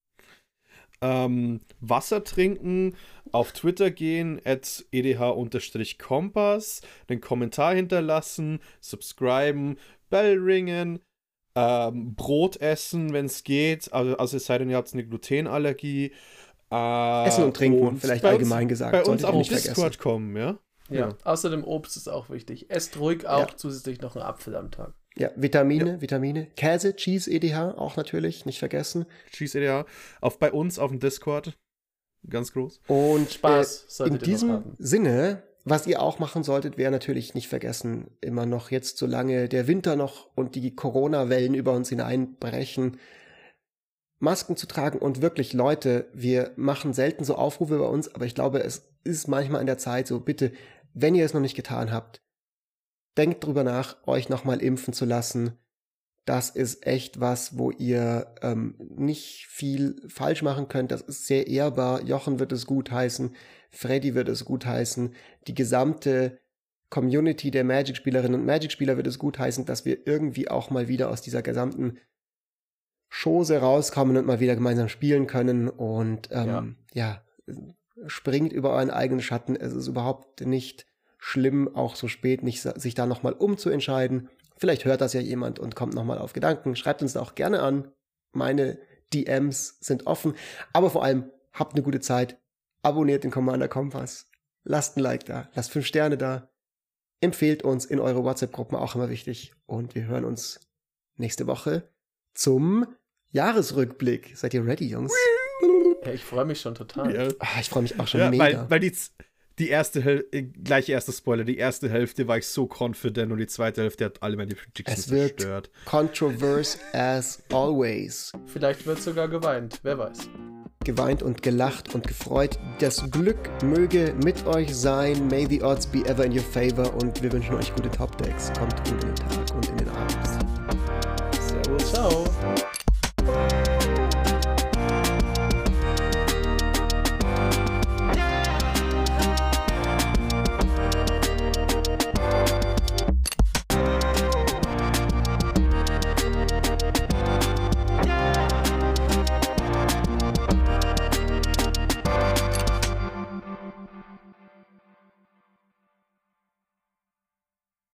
Wasser trinken, auf Twitter gehen, @edh_kompass, einen Kommentar hinterlassen, subscriben, Bell ringen, Brot essen, wenn es geht, also es sei denn, ihr habt eine Glutenallergie. Essen und trinken, vielleicht allgemein gesagt. Bei uns auf nicht Discord vergessen. kommen, ja? Ja, außerdem Obst ist auch wichtig. Esst ruhig auch zusätzlich noch einen Apfel am Tag. Ja, Vitamine. Käse, Cheese, EDH, auch natürlich, nicht vergessen. Cheese EDH. Bei uns auf dem Discord. Ganz groß. Und Spaß in solltet ihr noch diesem haben. Sinne, was ihr auch machen solltet, wäre natürlich nicht vergessen, immer noch jetzt, solange der Winter noch und die Corona-Wellen über uns hineinbrechen, Masken zu tragen. Und wirklich, Leute, wir machen selten so Aufrufe bei uns, aber ich glaube, es ist manchmal an der Zeit so, bitte, wenn ihr es noch nicht getan habt, denkt drüber nach, euch nochmal impfen zu lassen. Das ist echt was, wo ihr nicht viel falsch machen könnt. Das ist sehr ehrbar. Jochen wird es gutheißen, Freddy wird es gutheißen, die gesamte Community der Magic-Spielerinnen und Magic-Spieler wird es gutheißen, dass wir irgendwie auch mal wieder aus dieser gesamten Chose rauskommen und mal wieder gemeinsam spielen können und springt über euren eigenen Schatten. Es ist überhaupt nicht schlimm, auch so spät nicht sich da nochmal umzuentscheiden. Vielleicht hört das ja jemand und kommt nochmal auf Gedanken. Schreibt uns da auch gerne an. Meine DMs sind offen. Aber vor allem, habt eine gute Zeit. Abonniert den Commander Kompass. Lasst ein Like da. Lasst 5 Sterne da. Empfehlt uns in eure WhatsApp-Gruppen, auch immer wichtig. Und wir hören uns nächste Woche zum Jahresrückblick. Seid ihr ready, Jungs? Ja, ich freue mich schon total. Ja. Ich freue mich auch schon mega. Weil die erste gleich erster Spoiler, die erste Hälfte war ich so confident und die zweite Hälfte hat alle meine Predictions zerstört. Controverse as always. Vielleicht wird sogar geweint, wer weiß. Geweint und gelacht und gefreut. Das Glück möge mit euch sein. May the odds be ever in your favor. Und wir wünschen euch gute Top-Decks. Kommt gut in den Tag und